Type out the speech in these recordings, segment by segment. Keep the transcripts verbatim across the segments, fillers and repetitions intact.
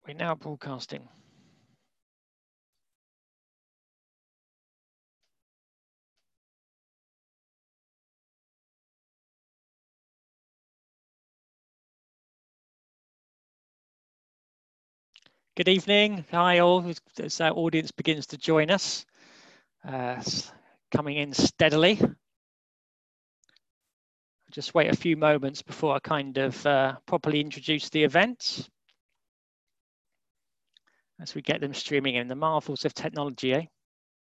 We're now broadcasting. Good evening. Hi all, as our audience begins to join us, uh, coming in steadily. Just wait a few moments before I kind of uh, properly introduce the event. As we get them streaming in, the marvels of technology, eh?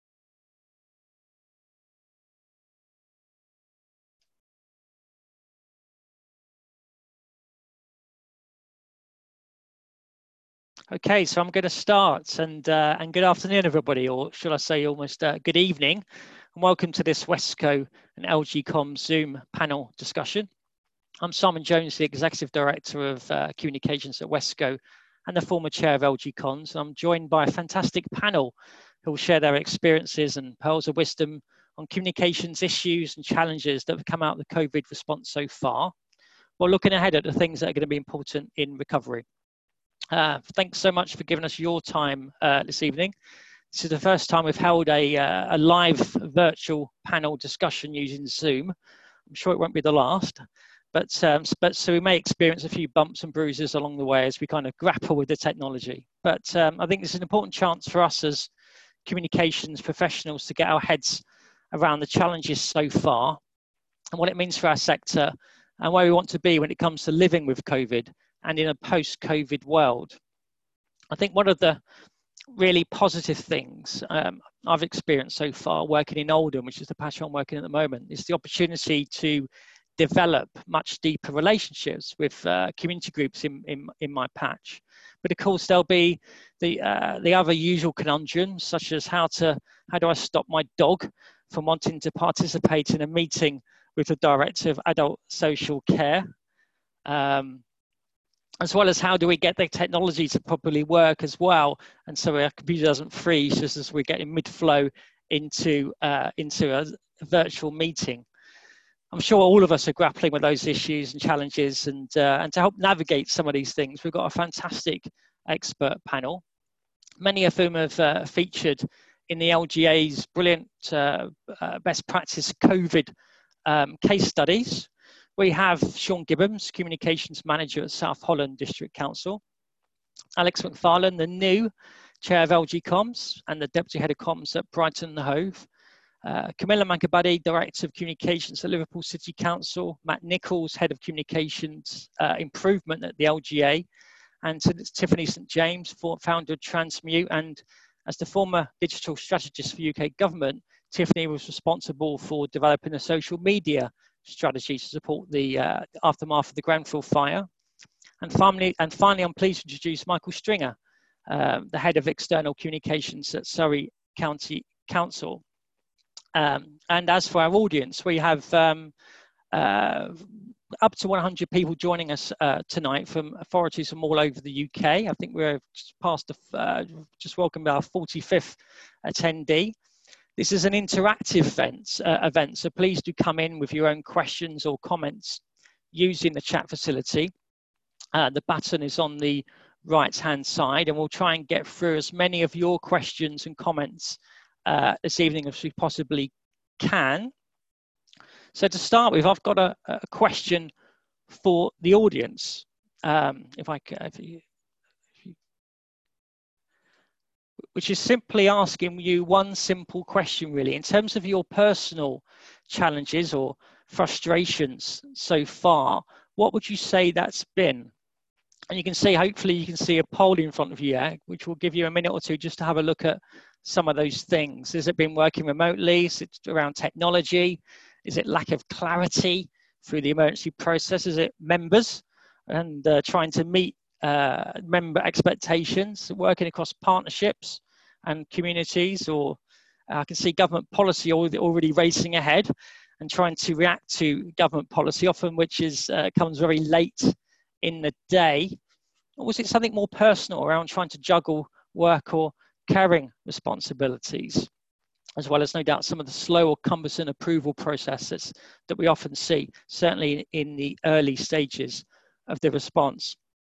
Okay, so I'm going to start, and uh, and good afternoon, everybody, or should I say almost uh, good evening, and welcome to this Wesco and L G Com Zoom panel discussion. I'm Simon Jones, the Executive Director of uh, Communications at Wesco and the former Chair of L G Cons. I'm joined by a fantastic panel who will share their experiences and pearls of wisdom on communications issues and challenges that have come out of the COVID response so far, while looking ahead at the things that are going to be important in recovery. Uh, thanks so much for giving us your time uh, this evening. This is the first time we've held a, uh, a live virtual panel discussion using Zoom. I'm sure it won't be the last, but, um, but so we may experience a few bumps and bruises along the way as we kind of grapple with the technology. But um, I think it's an important chance for us as communications professionals to get our heads around the challenges so far and what it means for our sector and where we want to be when it comes to living with COVID and in a post-COVID world. I think one of the really positive things um, I've experienced so far working in Oldham, which is the patch I'm working at the moment, is the opportunity to develop much deeper relationships with uh, community groups in, in, in my patch. But of course, there'll be the, uh, the other usual conundrums, such as how, to, how do I stop my dog from wanting to participate in a meeting with the Director of Adult Social Care, um, as well as how do we get the technology to properly work as well, and so our computer doesn't freeze just as we're getting mid-flow into, uh, into a virtual meeting. I'm sure all of us are grappling with those issues and challenges, and, uh, and to help navigate some of these things, we've got a fantastic expert panel, many of whom have uh, featured in the L G A's brilliant uh, uh, best practice COVID um, case studies. We have Sean Gibbons, Communications Manager at South Holland District Council, Alex McFarlane, the new Chair of L G Comms and the Deputy Head of Comms at Brighton and Hove, uh, Camilla Mankabadi, Director of Communications at Liverpool City Council, Matt Nichols, Head of Communications uh, Improvement at the L G A, and Tiffany Saint James, founder of Transmute, and as the former digital strategist for U K government, Tiffany was responsible for developing a social media strategy to support the uh, aftermath of the Grenfell fire. And finally, and finally, I'm pleased to introduce Michael Stringer, uh, the Head of External Communications at Surrey County Council. Um, and as for our audience, we have um, uh, up to one hundred people joining us uh, tonight from authorities from all over the U K. I think we're just past the, uh, just welcomed our forty-fifth attendee. This is an interactive event, uh, event, so please do come in with your own questions or comments using the chat facility. Uh, the button is on the right-hand side, and we'll try and get through as many of your questions and comments uh, this evening as we possibly can. So to start with, I've got a, a question for the audience. Um, if I if you, if you, which is simply asking you one simple question, really, in terms of your personal challenges or frustrations so far. What would you say that's been? And you can see, hopefully, you can see a poll in front of you, yeah, which will give you a minute or two just to have a look at some of those things. Has it been working remotely? Is it around technology? Is it lack of clarity through the emergency process? Is it members and uh, trying to meet uh, member expectations, working across partnerships and communities? Or uh, I can see government policy already racing ahead and trying to react to government policy, often which is uh, comes very late in the day. Or was it something more personal around trying to juggle work or caring responsibilities, as well as no doubt some of the slow or cumbersome approval processes that we often see, certainly in the early stages of the response?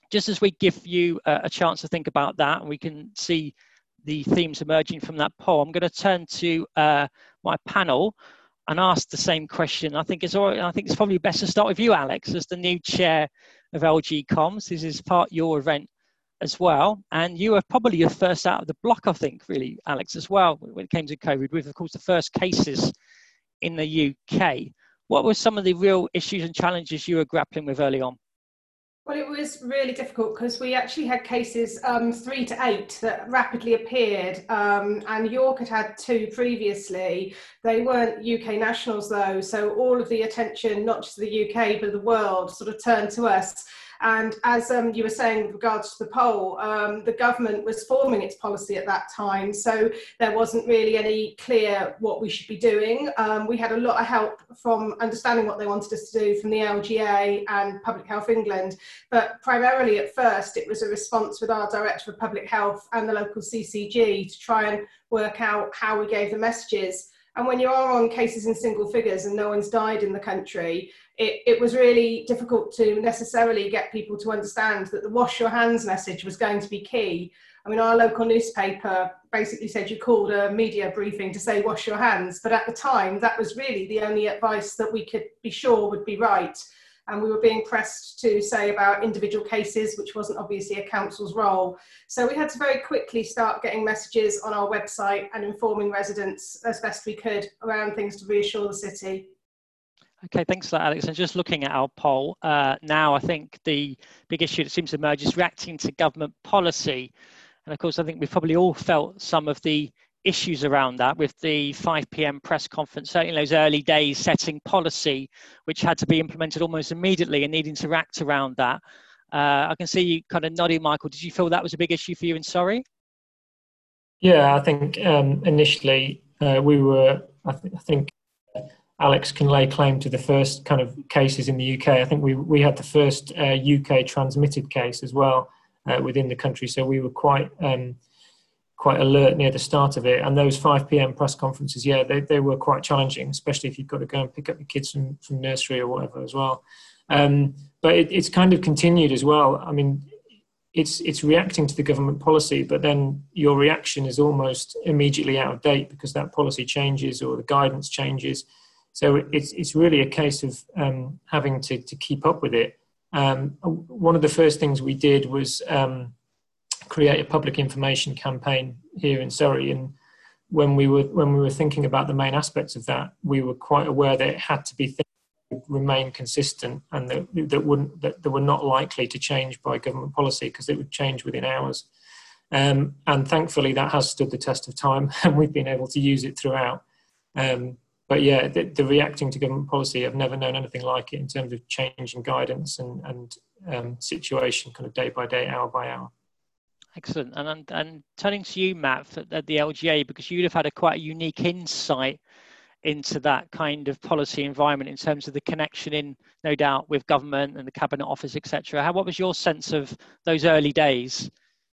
just as we give you a, a chance to think about that, and we can see the themes emerging from that poll, I'm going to turn to uh, my panel and ask the same question. I think it's all, I think it's probably best to start with you, Alex, as the new chair of L G Comms. This is part your event as well, and you were probably the first out of the block, I think, really, Alex, as well, when it came to COVID, with, of course, the first cases in the U K. What were some of the real issues and challenges you were grappling with early on? Well, it was really difficult because we actually had cases um, three to eight that rapidly appeared, um, and York had had two previously. They weren't U K nationals though, so all of the attention, not just the U K, but the world sort of turned to us. And as um, you were saying with regards to the poll, um, the government was forming its policy at that time, so there wasn't really any clear what we should be doing. Um, we had a lot of help from understanding what they wanted us to do from the L G A and Public Health England, but primarily at first it was a response with our Director of Public Health and the local C C G to try and work out how we gave the messages. And when you are on cases in single figures and no one's died in the country, it, it was really difficult to necessarily get people to understand that the wash your hands message was going to be key. I mean, our local newspaper basically said you called a media briefing to say wash your hands, but at the time that was really the only advice that we could be sure would be right. And we were being pressed to say about individual cases, which wasn't obviously a council's role. So we had to very quickly start getting messages on our website and informing residents as best we could around things to reassure the city. Okay, thanks for that, Alex. And just looking at our poll uh, now, I think the big issue that seems to emerge is reacting to government policy. And of course, I think we've probably all felt some of the issues around that with the five p m press conference, certainly in those early days, setting policy, which had to be implemented almost immediately and needing to act around that. Uh, I can see you kind of nodding, Michael. Did you feel that was a big issue for you in Surrey? Yeah, I think um, initially uh, we were, I, th I think Alex can lay claim to the first kind of cases in the U K. I think we, we had the first uh, U K transmitted case as well uh, within the country. So we were quite um, quite alert near the start of it. And those five p m press conferences, yeah, they, they were quite challenging, especially if you've got to go and pick up your kids from, from nursery or whatever as well. Um, but it, it's kind of continued as well. I mean, it's it's reacting to the government policy, but then your reaction is almost immediately out of date because that policy changes or the guidance changes. So it's it's really a case of um, having to, to keep up with it. Um, one of the first things we did was um, create a public information campaign here in Surrey, and when we were when we were thinking about the main aspects of that, we were quite aware that it had to be things that would remain consistent and that that wouldn't that, that were not likely to change by government policy because it would change within hours. Um, and thankfully, that has stood the test of time, and we've been able to use it throughout. Um, But yeah, the, the reacting to government policy, I've never known anything like it in terms of change in guidance and, and um, situation kind of day by day, hour by hour. Excellent. And, and, and turning to you, Matt, at the L G A, because you'd have had a quite unique insight into that kind of policy environment in terms of the connection in, no doubt, with government and the Cabinet Office, et cetera. How, what was your sense of those early days?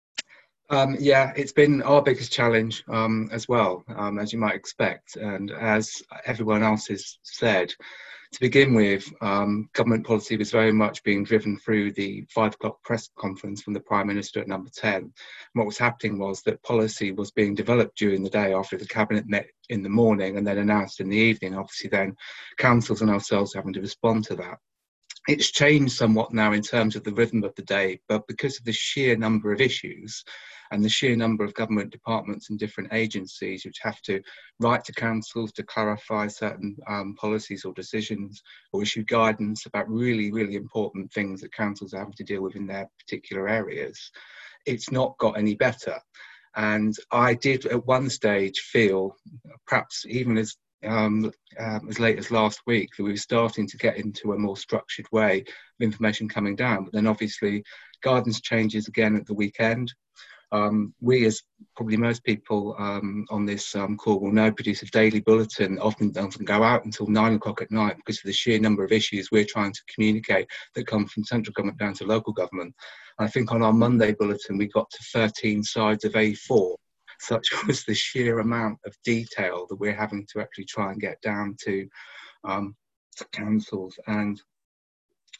Um, yeah, it's been our biggest challenge um, as well, um, as you might expect. And as everyone else has said, to begin with, um, government policy was very much being driven through the five o'clock press conference from the Prime Minister at number ten. And what was happening was that policy was being developed during the day after the Cabinet met in the morning and then announced in the evening. Obviously then councils and ourselves having to respond to that. It's changed somewhat now in terms of the rhythm of the day, but because of the sheer number of issues and the sheer number of government departments and different agencies which have to write to councils to clarify certain um, policies or decisions or issue guidance about really, really important things that councils are having to deal with in their particular areas, it's not got any better. And I did at one stage feel, perhaps even as Um, um, as late as last week, that we were starting to get into a more structured way of information coming down. But then obviously guidance changes again at the weekend. Um, we, as probably most people um, on this um, call will know, produce a daily bulletin. Often doesn't go out until nine o'clock at night because of the sheer number of issues we're trying to communicate that come from central government down to local government. And I think on our Monday bulletin we got to thirteen sides of A four. Such was the sheer amount of detail that we're having to actually try and get down to, um, to councils. And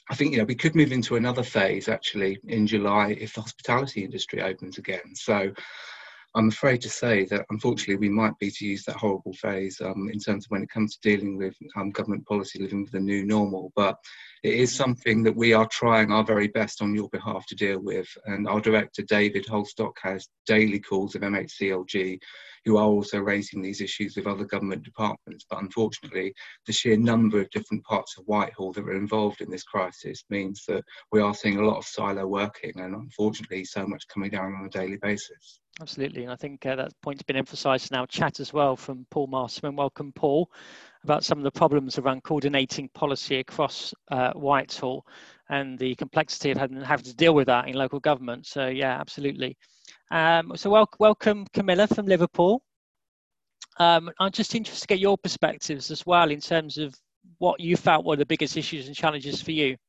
I think, you know, we could move into another phase actually in July if the hospitality industry opens again. So I'm afraid to say that unfortunately we might be to use that horrible phrase um, in terms of when it comes to dealing with um, government policy, living with the new normal. But it is something that we are trying our very best on your behalf to deal with. And our director, David Holstock, has daily calls of M H C L G, who are also raising these issues with other government departments. But unfortunately, the sheer number of different parts of Whitehall that are involved in this crisis means that we are seeing a lot of silo working and unfortunately so much coming down on a daily basis. Absolutely, and I think uh, that point's been emphasised in our chat as well from Paul Masterman. Welcome, Paul, about some of the problems around coordinating policy across uh, Whitehall and the complexity of having, having to deal with that in local government. So yeah, absolutely. Um, so wel welcome, Camilla from Liverpool. Um, I'm just interested to get your perspectives as well in terms of what you felt were the biggest issues and challenges for you.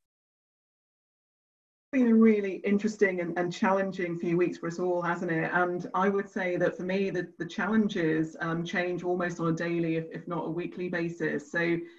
Been a really interesting and, and challenging few weeks for us all, hasn't it? And I would say that for me, the, the challenges um, change almost on a daily, if, if not a weekly basis. So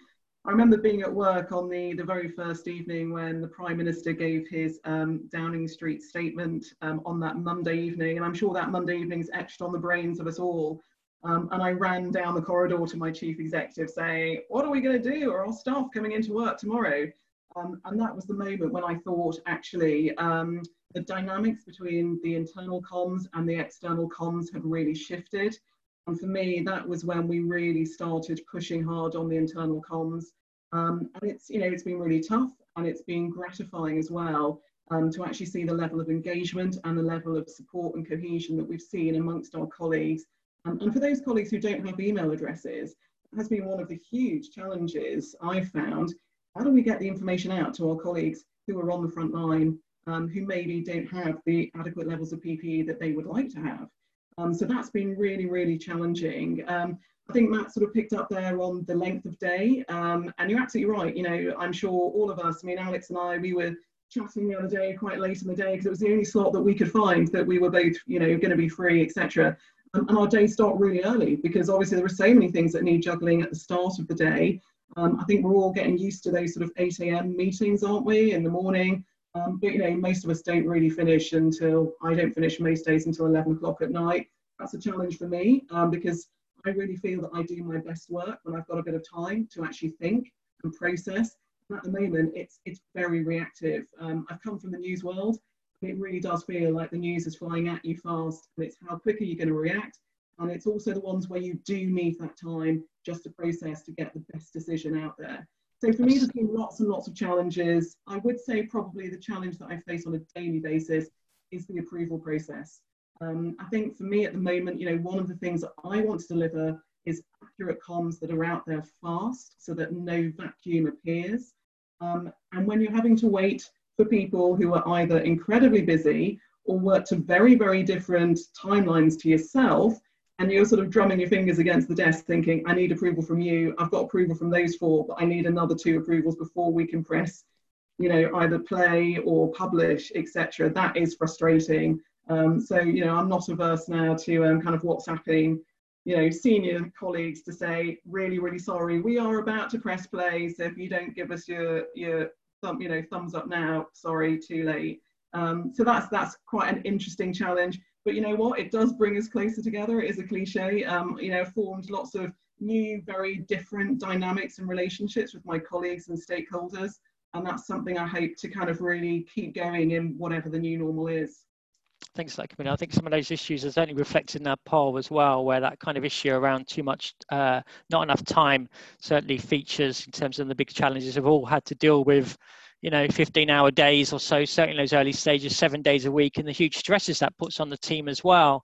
I remember being at work on the, the very first evening when the Prime Minister gave his um, Downing Street statement um, on that Monday evening. And I'm sure that Monday evening's etched on the brains of us all. Um, and I ran down the corridor to my chief executive saying, what are we going to do? Are our staff coming into work tomorrow? Um, and that was the moment when I thought, actually, um, the dynamics between the internal comms and the external comms had really shifted. And for me, that was when we really started pushing hard on the internal comms. Um, and it's, you know, it's been really tough, and it's been gratifying as well um, to actually see the level of engagement and the level of support and cohesion that we've seen amongst our colleagues. Um, and for those colleagues who don't have email addresses, it has been one of the huge challenges I've found. How do we get the information out to our colleagues who are on the front line, um, who maybe don't have the adequate levels of P P E that they would like to have? Um, so that's been really, really challenging. Um, I think Matt sort of picked up there on the length of day, um, and you're absolutely right. You know, I'm sure all of us, I mean, Alex and I, we were chatting the other day quite late in the day because it was the only slot that we could find that we were both, you know, going to be free, et cetera. Um, and our days start really early because obviously there are so many things that need juggling at the start of the day. Um, I think we're all getting used to those sort of eight A M meetings, aren't we, in the morning? Um, but, you know, most of us don't really finish until, I don't finish most days until eleven o'clock at night. That's a challenge for me um, because I really feel that I do my best work when I've got a bit of time to actually think and process. And at the moment, it's, it's very reactive. Um, I've come from the news world, and it really does feel like the news is flying at you fast, and it's how quick are you going to react? And it's also the ones where you do need that time just to process to get the best decision out there. So for me, there's been lots and lots of challenges. I would say probably the challenge that I face on a daily basis is the approval process. Um, I think for me at the moment, you know, one of the things that I want to deliver is accurate comms that are out there fast so that no vacuum appears. Um, and when you're having to wait for people who are either incredibly busy or work to very, very different timelines to yourself, and you're sort of drumming your fingers against the desk thinking, I need approval from you, I've got approval from those four, but I need another two approvals before we can press, you know, either play or publish, et cetera. That is frustrating. Um, so, you know, I'm not averse now to um, kind of WhatsApping, you know, senior colleagues to say, really, really sorry, we are about to press play, so if you don't give us your, your thumb, you know, thumbs up now, sorry, too late. Um, so that's, that's quite an interesting challenge. But you know what, it does bring us closer together. It is a cliche, um, you know, formed lots of new, very different dynamics and relationships with my colleagues and stakeholders. And that's something I hope to kind of really keep going in whatever the new normal is. Thanks for that, Camilla. I think some of those issues are certainly reflected in that poll as well, where that kind of issue around too much, uh, not enough time, certainly features in terms of the big challenges we've all had to deal with. You know, fifteen hour days or so, certainly in those early stages, seven days a week, and the huge stresses that puts on the team as well.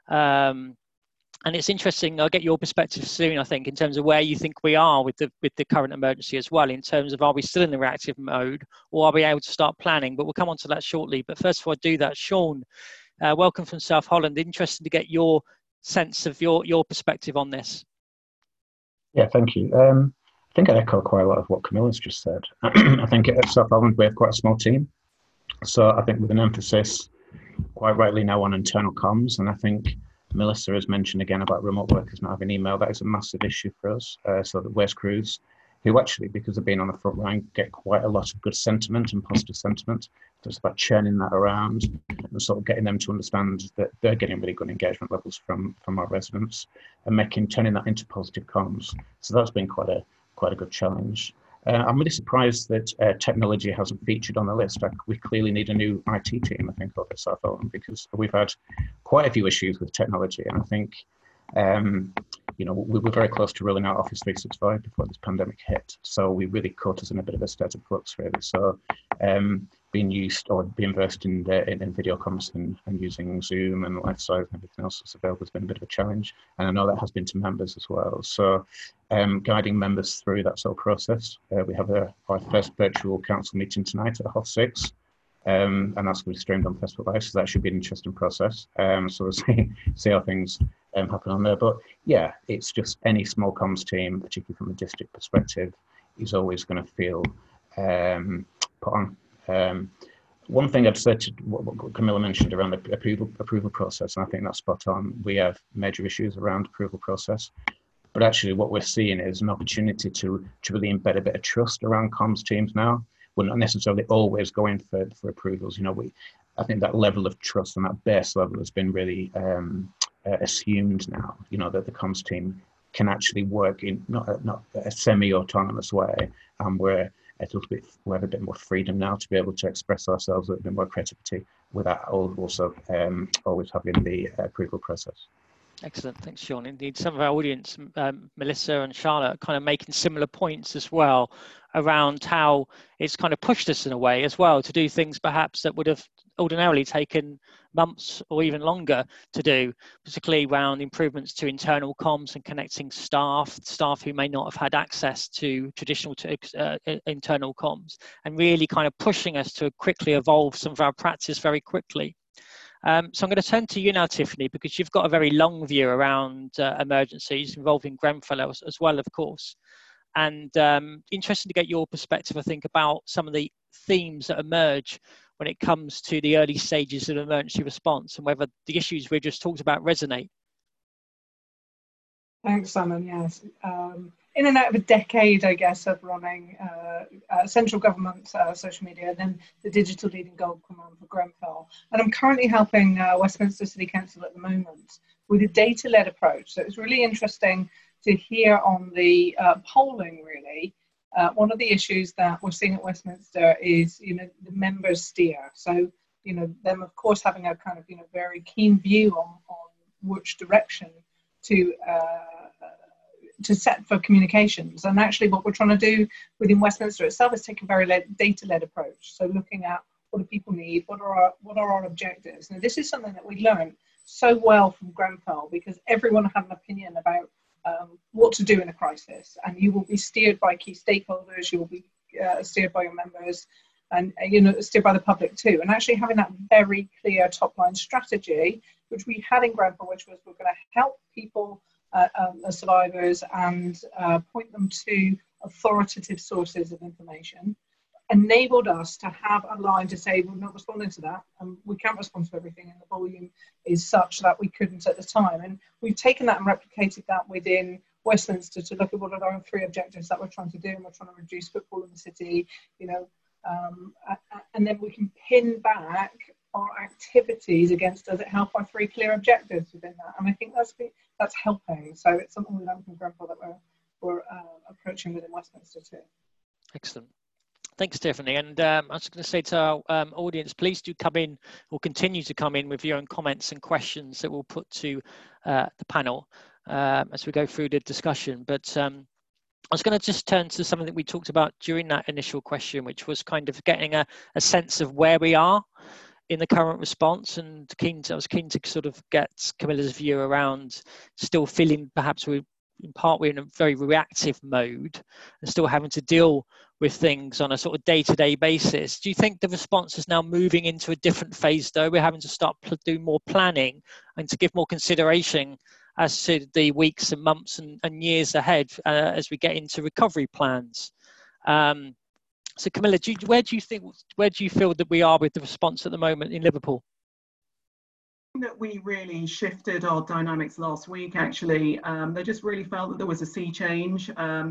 Um, and it's interesting, I'll get your perspective soon, I think, in terms of where you think we are with the, with the current emergency as well, in terms of are we still in the reactive mode or are we able to start planning? But we'll come on to that shortly. But first, before I do that, Sean, uh, welcome from South Holland. Interested to get your sense of your, your perspective on this. Yeah, thank you. Um, I think I'd echo quite a lot of what Camilla's just said. I think at South Holland we have quite a small team. So I think with an emphasis quite rightly now on internal comms, and I think Melissa has mentioned again about remote workers not having email, that is a massive issue for us. Uh, so the waste crews who actually, because of being on the front line, get quite a lot of good sentiment and positive sentiment. So it's about churning that around and sort of getting them to understand that they're getting really good engagement levels from from our residents and making turning that into positive comms. So that's been quite a quite a good challenge. Uh, I'm really surprised that uh, technology hasn't featured on the list. Like, we clearly need a new I T team, I think, over South Eltham, because we've had quite a few issues with technology. And I think, um, you know, we were very close to rolling out Office three sixty-five before this pandemic hit. So we really caught us in a bit of a state of flux, really. So um, being used or being versed in, the, in, in video comms and, and using Zoom and LifeSize and everything else that's available has been a bit of a challenge. And I know that has been to members as well. So um, guiding members through that sort of process. Uh, we have a, our first virtual council meeting tonight at half six. Um, and that's going to be streamed on Facebook Live, so that should be an interesting process. Um, so we'll see, see how things um, happen on there. But yeah, it's just any small comms team, particularly from a district perspective, is always going to feel um, put on. Um, one thing I'd said to what, what Camilla mentioned around the approval, approval process, and I think that's spot on. We have major issues around approval process. But actually what we're seeing is an opportunity to, to really embed a bit of trust around comms teams now. We're not necessarily always going for, for approvals. You know, we, I think that level of trust and that base level has been really um, uh, assumed now, you know, that the comms team can actually work in not a, not a semi-autonomous way. Um, we're a little bit, we have a bit more freedom now to be able to express ourselves with a bit more creativity without also um, always having the approval process. Excellent, thanks, Sean. Indeed, some of our audience, um, Melissa and Charlotte, are kind of making similar points as well around how it's kind of pushed us in a way as well to do things perhaps that would have ordinarily taken months or even longer to do, particularly around improvements to internal comms and connecting staff, staff who may not have had access to traditional to, uh, internal comms, and really kind of pushing us to quickly evolve some of our practice very quickly. Um, so I'm going to turn to you now, Tiffany, because you've got a very long view around uh, emergencies involving Grenfell as, as well, of course. And um, interesting to get your perspective, I think, about some of the themes that emerge when it comes to the early stages of emergency response and whether the issues we just talked about resonate. Thanks, Simon. Yes. Um, in and out of a decade, I guess, of running uh, uh, central government uh, social media, then the digital leading gold command for Grenfell. And I'm currently helping uh, Westminster City Council at the moment with a data-led approach. So it's really interesting to hear on the uh, polling, really. Uh, one of the issues that we're seeing at Westminster is, you know, the members steer. So, you know, them, of course, having a kind of, you know, very keen view on, on which direction to uh, to set for communications. And actually what we're trying to do within Westminster itself is take a very data-led approach. So looking at what do people need, what are our, what are our objectives. Now this is something that we learned so well from Grenfell, because everyone had an opinion about um, what to do in a crisis, and you will be steered by key stakeholders, you will be uh, steered by your members, and uh, you know, steered by the public too. And actually having that very clear top line strategy, which we had in Grenfell, which was we're going to help people Uh, um, as survivors and uh, point them to authoritative sources of information, enabled us to have a line to say we're not responding to that, and we can't respond to everything, and the volume is such that we couldn't at the time. And we've taken that and replicated that within Westminster to look at what are our three objectives that we're trying to do, and we're trying to reduce footfall in the city, you know, um, and then we can pin back our activities against, does it help our three clear objectives within that? And I think that's that's helping. So it's something we learned from Grenfell that we're, we're uh, approaching within Westminster too. Excellent. Thanks, Tiffany. And um, I was going to say to our um, audience, please do come in or continue to come in with your own comments and questions that we'll put to uh, the panel um, as we go through the discussion. But um, I was going to just turn to something that we talked about during that initial question, which was kind of getting a, a sense of where we are in the current response, and keen to, I was keen to sort of get Camilla's view around still feeling perhaps we in part we're in a very reactive mode and still having to deal with things on a sort of day-to-day basis. Do you think the response is now moving into a different phase though? We're having to start do more planning and to give more consideration as to the weeks and months and, and years ahead uh, as we get into recovery plans. Um, So Camilla, do you, where do you think, where do you feel that we are with the response at the moment in Liverpool? That we really shifted our dynamics last week, actually. Um, they just really felt that there was a sea change. Um,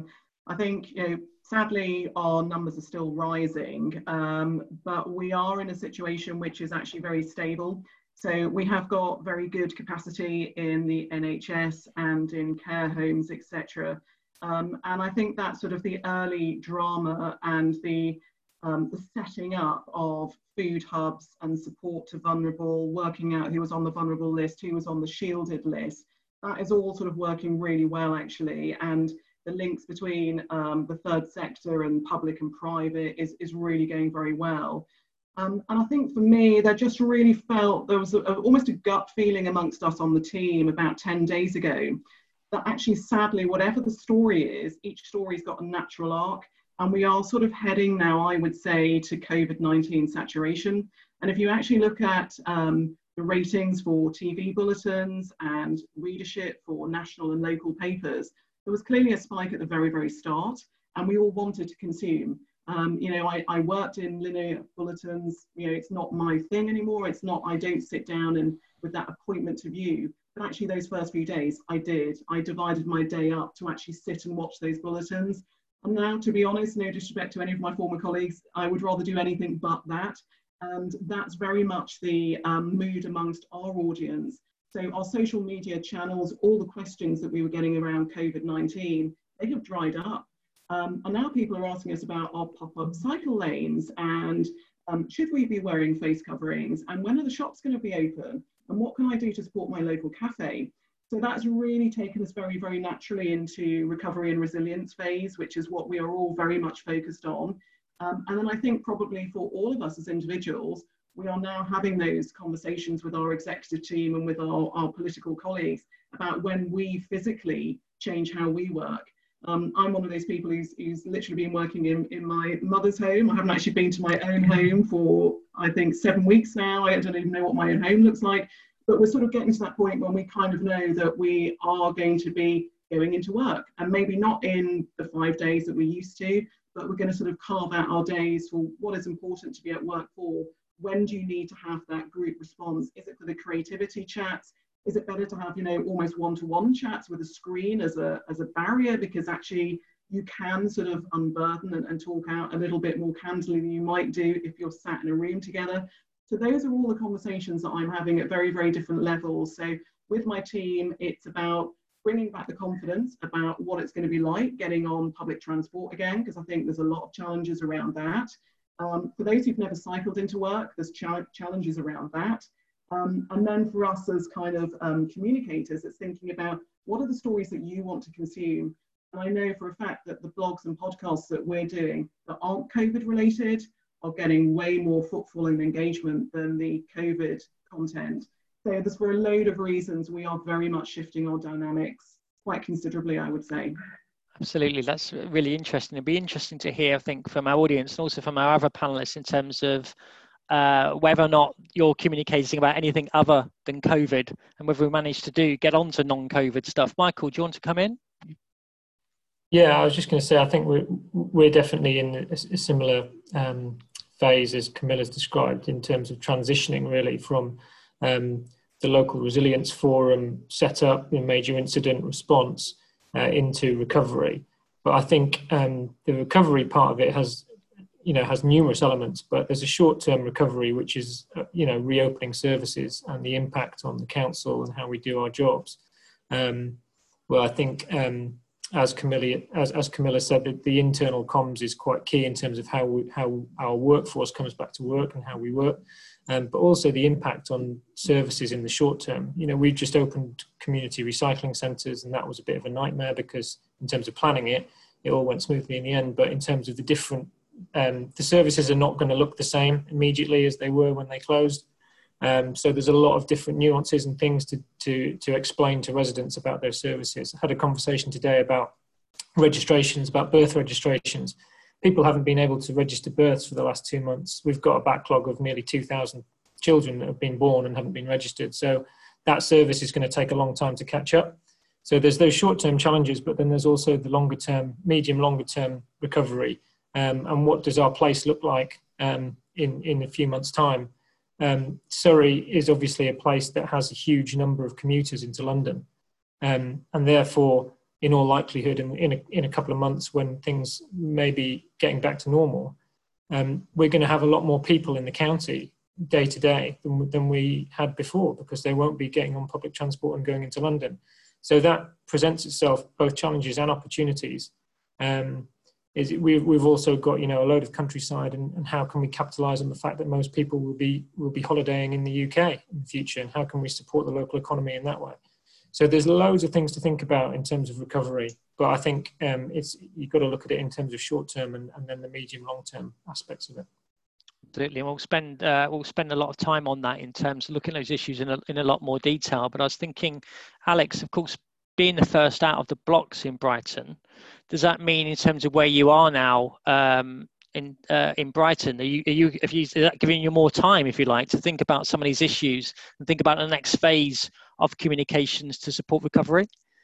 I think, you know, sadly, our numbers are still rising, um, but we are in a situation which is actually very stable. So we have got very good capacity in the N H S and in care homes, et cetera. Um, and I think that's sort of the early drama and the, um, the setting up of food hubs and support to vulnerable, working out who was on the vulnerable list, who was on the shielded list. That is all sort of working really well, actually. And the links between um, the third sector and public and private is, is really going very well. Um, and I think for me, there just really felt, there was a, a, almost a gut feeling amongst us on the team about ten days ago, that actually, sadly, whatever the story is, each story's got a natural arc. And we are sort of heading now, I would say, to COVID nineteen saturation. And if you actually look at um, the ratings for T V bulletins and readership for national and local papers, there was clearly a spike at the very, very start, and we all wanted to consume. Um, you know, I, I worked in linear bulletins. You know, it's not my thing anymore. It's not, I don't sit down and with that appointment to view. But actually those first few days, I did. I divided my day up to actually sit and watch those bulletins. And now, to be honest, no disrespect to any of my former colleagues, I would rather do anything but that. And that's very much the um, mood amongst our audience. So our social media channels, all the questions that we were getting around COVID nineteen, they have dried up. Um, and now people are asking us about our pop-up cycle lanes and um, should we be wearing face coverings, and when are the shops going to be open, and what can I do to support my local cafe? So that's really taken us very, very naturally into recovery and resilience phase, which is what we are all very much focused on. Um, and then I think probably for all of us as individuals, we are now having those conversations with our executive team and with our, our political colleagues about when we physically change how we work. Um, I'm one of those people who's, who's literally been working in, in my mother's home. I haven't actually been to my own home for, I think, seven weeks now. I don't even know what my own home looks like. But we're sort of getting to that point when we kind of know that we are going to be going into work, and maybe not in the five days that we used to, but we're going to sort of carve out our days for what is important to be at work for. When do you need to have that group response? Is it for the creativity chats? Is it better to have, you know, almost one-to-one chats with a screen as a, as a barrier, because actually you can sort of unburden and, and talk out a little bit more candidly than you might do if you're sat in a room together. So those are all the conversations that I'm having at very, very different levels. So with my team, it's about bringing back the confidence about what it's going to be like getting on public transport again, because I think there's a lot of challenges around that. Um, for those who've never cycled into work, there's ch challenges around that. Um, and then for us as kind of um, communicators, it's thinking about what are the stories that you want to consume. And I know for a fact that the blogs and podcasts that we're doing that aren't COVID related are getting way more footfall and engagement than the COVID content. So there's for a load of reasons, we are very much shifting our dynamics quite considerably, I would say. Absolutely, that's really interesting. It'd be interesting to hear, I think, from our audience and also from our other panelists in terms of uh, whether or not you're communicating about anything other than COVID, and whether we managed to do get on to non-COVID stuff. Michael, do you want to come in? Yeah, I was just going to say, I think we're, we're definitely in a, a similar um, phase as Camilla's described in terms of transitioning really from um, the local resilience forum set up in major incident response uh, into recovery. But I think um, the recovery part of it has, you know, has numerous elements, but there's a short-term recovery, which is, uh, you know, reopening services and the impact on the council and how we do our jobs. Um, well, I think, um, as Camilla, as, as Camilla said, that the internal comms is quite key in terms of how we, how our workforce comes back to work and how we work, um, but also the impact on services in the short term. You know, we just opened community recycling centres, and that was a bit of a nightmare because in terms of planning it, it all went smoothly in the end. But in terms of the different, um, the services are not going to look the same immediately as they were when they closed. Um, so there's a lot of different nuances and things to, to, to explain to residents about their services. I had a conversation today about registrations, about birth registrations. People haven't been able to register births for the last two months. We've got a backlog of nearly two thousand children that have been born and haven't been registered. So that service is going to take a long time to catch up. So there's those short-term challenges, but then there's also the longer-term, medium, longer-term recovery. Um, and what does our place look like um, in, in a few months' time? Um, Surrey is obviously a place that has a huge number of commuters into London, um, and therefore in all likelihood, in, in, a, in a couple of months when things may be getting back to normal, um, we're going to have a lot more people in the county day to day than, than we had before, because they won't be getting on public transport and going into London. So that presents itself both challenges and opportunities. Um, is it, we've, we've also got, you know, a load of countryside, and, and how can we capitalise on the fact that most people will be will be holidaying in the U K in the future, and how can we support the local economy in that way? So there's loads of things to think about in terms of recovery, but I think um, it's you've got to look at it in terms of short term and, and then the medium long term aspects of it. Absolutely, and we'll spend uh, we'll spend a lot of time on that in terms of looking at those issues in a, in a lot more detail. But I was thinking, Alex, of course, being the first out of the blocks in Brighton, does that mean in terms of where you are now um, in uh, in Brighton, are you, are you, if you, is that giving you more time, if you like, to think about some of these issues and think about the next phase of communications to support recovery?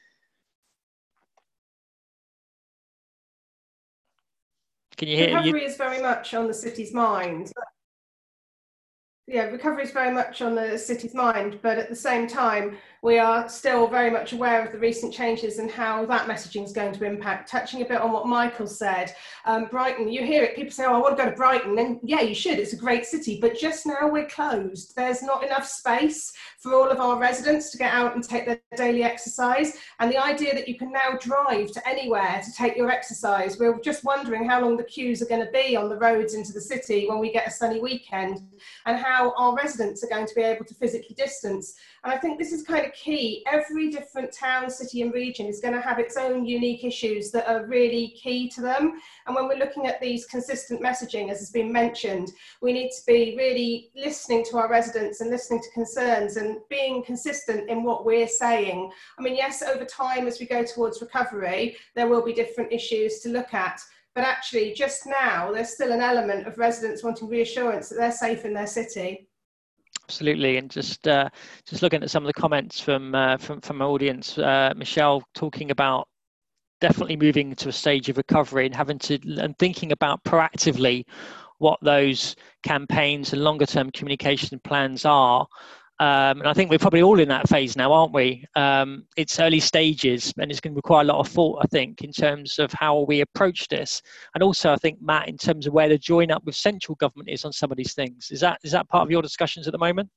Can you hear? Recovery you... is very much on the city's mind. Yeah, recovery is very much on the city's mind, but at the same time, we are still very much aware of the recent changes and how that messaging is going to impact. Touching a bit on what Michael said, um, Brighton, you hear it, people say, oh, I want to go to Brighton, and yeah, you should, it's a great city, but just now we're closed. There's not enough space for all of our residents to get out and take their daily exercise, and the idea that you can now drive to anywhere to take your exercise, we're just wondering how long the queues are going to be on the roads into the city when we get a sunny weekend, and how our residents are going to be able to physically distance. And I think this is kind of key. Every different town, city and region is going to have its own unique issues that are really key to them. And when we're looking at these consistent messaging, as has been mentioned, we need to be really listening to our residents and listening to concerns and being consistent in what we're saying. I mean, yes, over time, as we go towards recovery, there will be different issues to look at. But actually, just now, there's still an element of residents wanting reassurance that they're safe in their city. Absolutely, and just uh, just looking at some of the comments from uh, from from our audience, uh, Michelle talking about definitely moving to a stage of recovery and having to and thinking about proactively what those campaigns and longer term communication plans are. Um, and I think we're probably all in that phase now, aren't we? Um, it's early stages, and it's going to require a lot of thought, I think, in terms of how we approach this. And also, I think, Matt, in terms of where the join up with central government is on some of these things. Is that is that part of your discussions at the moment?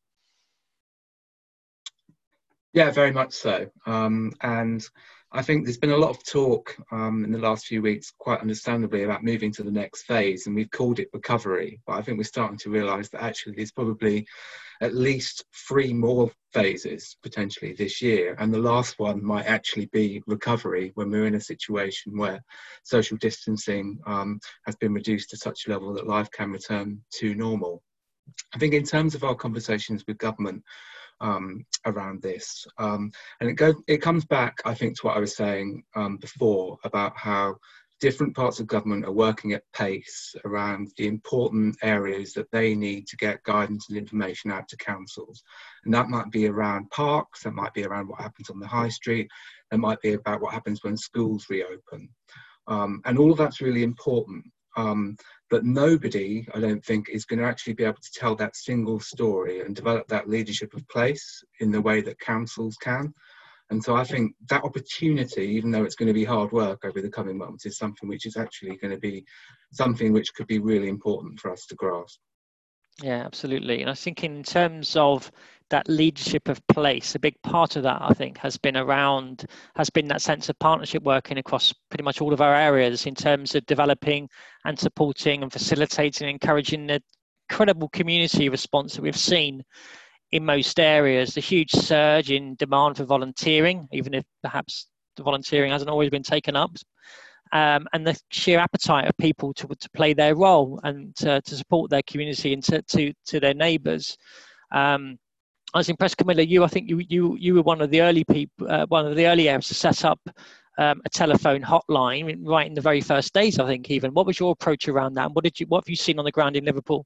Yeah, very much so. Um, and I think there's been a lot of talk um, in the last few weeks, quite understandably, about moving to the next phase, and we've called it recovery. But I think we're starting to realise that actually there's probably at least three more phases potentially this year, and the last one might actually be recovery, when we're in a situation where social distancing um, has been reduced to such a level that life can return to normal. I think in terms of our conversations with government um, around this, um, and it, go, it comes back, I think, to what I was saying um, before about how different parts of government are working at pace around the important areas that they need to get guidance and information out to councils. And that might be around parks, that might be around what happens on the high street, that might be about what happens when schools reopen. Um, and all of that's really important. Um, but nobody, I don't think, is going to actually be able to tell that single story and develop that leadership of place in the way that councils can. And so I think that opportunity, even though it's going to be hard work over the coming months, is something which is actually going to be something which could be really important for us to grasp. Yeah, absolutely. And I think in terms of that leadership of place, a big part of that, I think, has been around, has been that sense of partnership working across pretty much all of our areas in terms of developing and supporting and facilitating and encouraging the incredible community response that we've seen in most areas. The huge surge in demand for volunteering, even if perhaps the volunteering hasn't always been taken up, um, and the sheer appetite of people to, to play their role and to, to support their community and to, to, to their neighbours. Um, I was impressed, Camilla, you, I think you, you, you were one of the early people, uh, one of the early areas to set up um, a telephone hotline right in the very first days, I think, even. What was your approach around that? And what did you, what have you seen on the ground in Liverpool?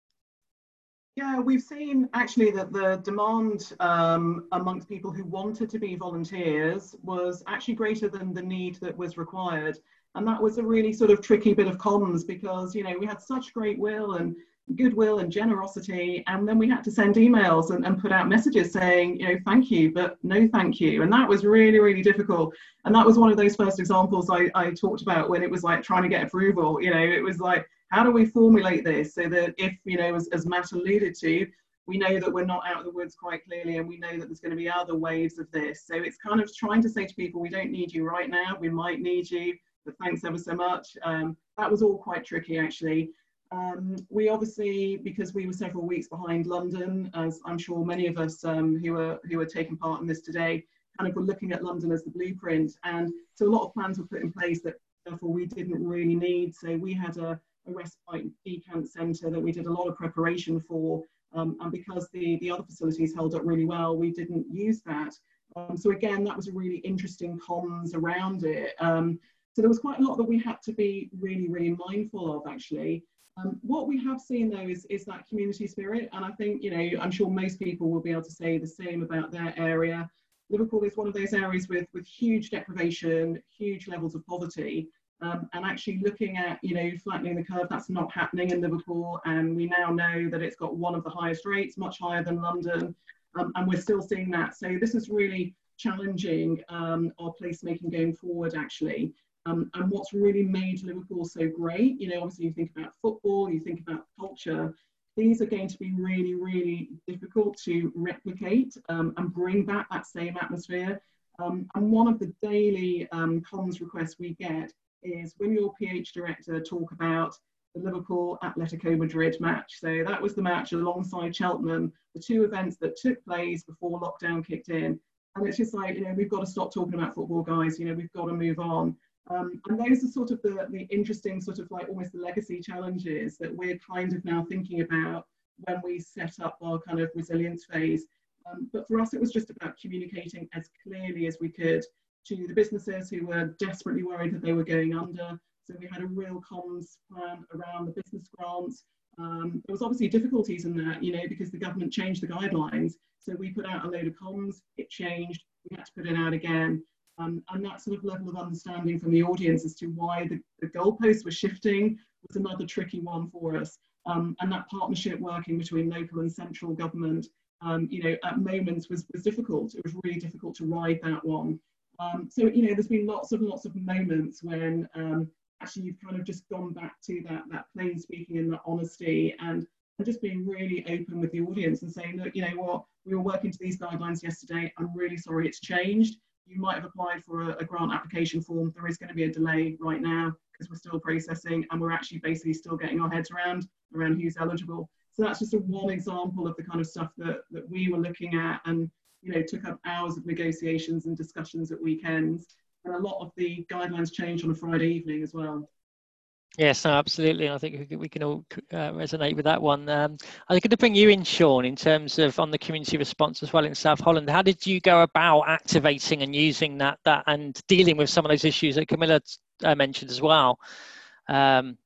Yeah, we've seen actually that the demand um, amongst people who wanted to be volunteers was actually greater than the need that was required. And that was a really sort of tricky bit of comms because, you know, we had such great will and goodwill and generosity, and then we had to send emails and, and put out messages saying, you know, thank you, but no thank you. And that was really, really difficult. And that was one of those first examples I, I talked about when it was like trying to get approval. You know, it was like, how do we formulate this so that if, you know, as, as Matt alluded to, we know that we're not out of the woods quite clearly, and we know that there's going to be other waves of this. So it's kind of trying to say to people, we don't need you right now, we might need you, but thanks ever so much. Um, that was all quite tricky, actually. Um, we obviously, because we were several weeks behind London, as I'm sure many of us um, who are who are taking part in this today, kind of were looking at London as the blueprint. And so a lot of plans were put in place that therefore we didn't really need. So we had a, a respite decant centre that we did a lot of preparation for. Um, and because the, the other facilities held up really well, we didn't use that. Um, so again, that was a really interesting comms around it. Um, so there was quite a lot that we had to be really, really mindful of, actually. Um, what we have seen, though, is, is that community spirit. And I think, you know, I'm sure most people will be able to say the same about their area. Liverpool is one of those areas with, with huge deprivation, huge levels of poverty. Um, and actually looking at, you know, flattening the curve, that's not happening in Liverpool. And we now know that it's got one of the highest rates, much higher than London. Um, and we're still seeing that. So this is really challenging um, our placemaking going forward, actually. Um, and what's really made Liverpool so great, you know, obviously you think about football, you think about culture, these are going to be really, really difficult to replicate um, and bring back that same atmosphere. Um, and one of the daily um, comms requests we get is, when your P H director talk about the Liverpool Atletico Madrid match. So that was the match alongside Cheltenham, the two events that took place before lockdown kicked in. And it's just like, you know, we've got to stop talking about football, guys, you know, we've got to move on. Um, and those are sort of the, the interesting sort of like almost the legacy challenges that we're kind of now thinking about when we set up our kind of resilience phase. Um, but for us, it was just about communicating as clearly as we could to the businesses who were desperately worried that they were going under. So we had a real comms plan around the business grants. Um, there was obviously difficulties in that, you know, because the government changed the guidelines. So we put out a load of comms, it changed, we had to put it out again. Um, and that sort of level of understanding from the audience as to why the, the goalposts were shifting was another tricky one for us. Um, and that partnership working between local and central government, um, you know, at moments was, was difficult. It was really difficult to ride that one. Um, so, you know, there's been lots of lots of moments when um, actually you've kind of just gone back to that, that plain speaking and that honesty, and, and just being really open with the audience and saying, look, you know what, we were working to these guidelines yesterday. I'm really sorry it's changed. You might have applied for a, a grant application form. There is going to be a delay right now because we're still processing, and we're actually basically still getting our heads around, around who's eligible. So that's just a one example of the kind of stuff that, that we were looking at, and, you know, took up hours of negotiations and discussions at weekends. And a lot of the guidelines changed on a Friday evening as well. Yes, no, absolutely. I think we can all uh, resonate with that one. Um, I'm going to bring you in, Sean, in terms of on the community response as well in South Holland. How did you go about activating and using that, that and dealing with some of those issues that Camilla uh, mentioned as well? Um,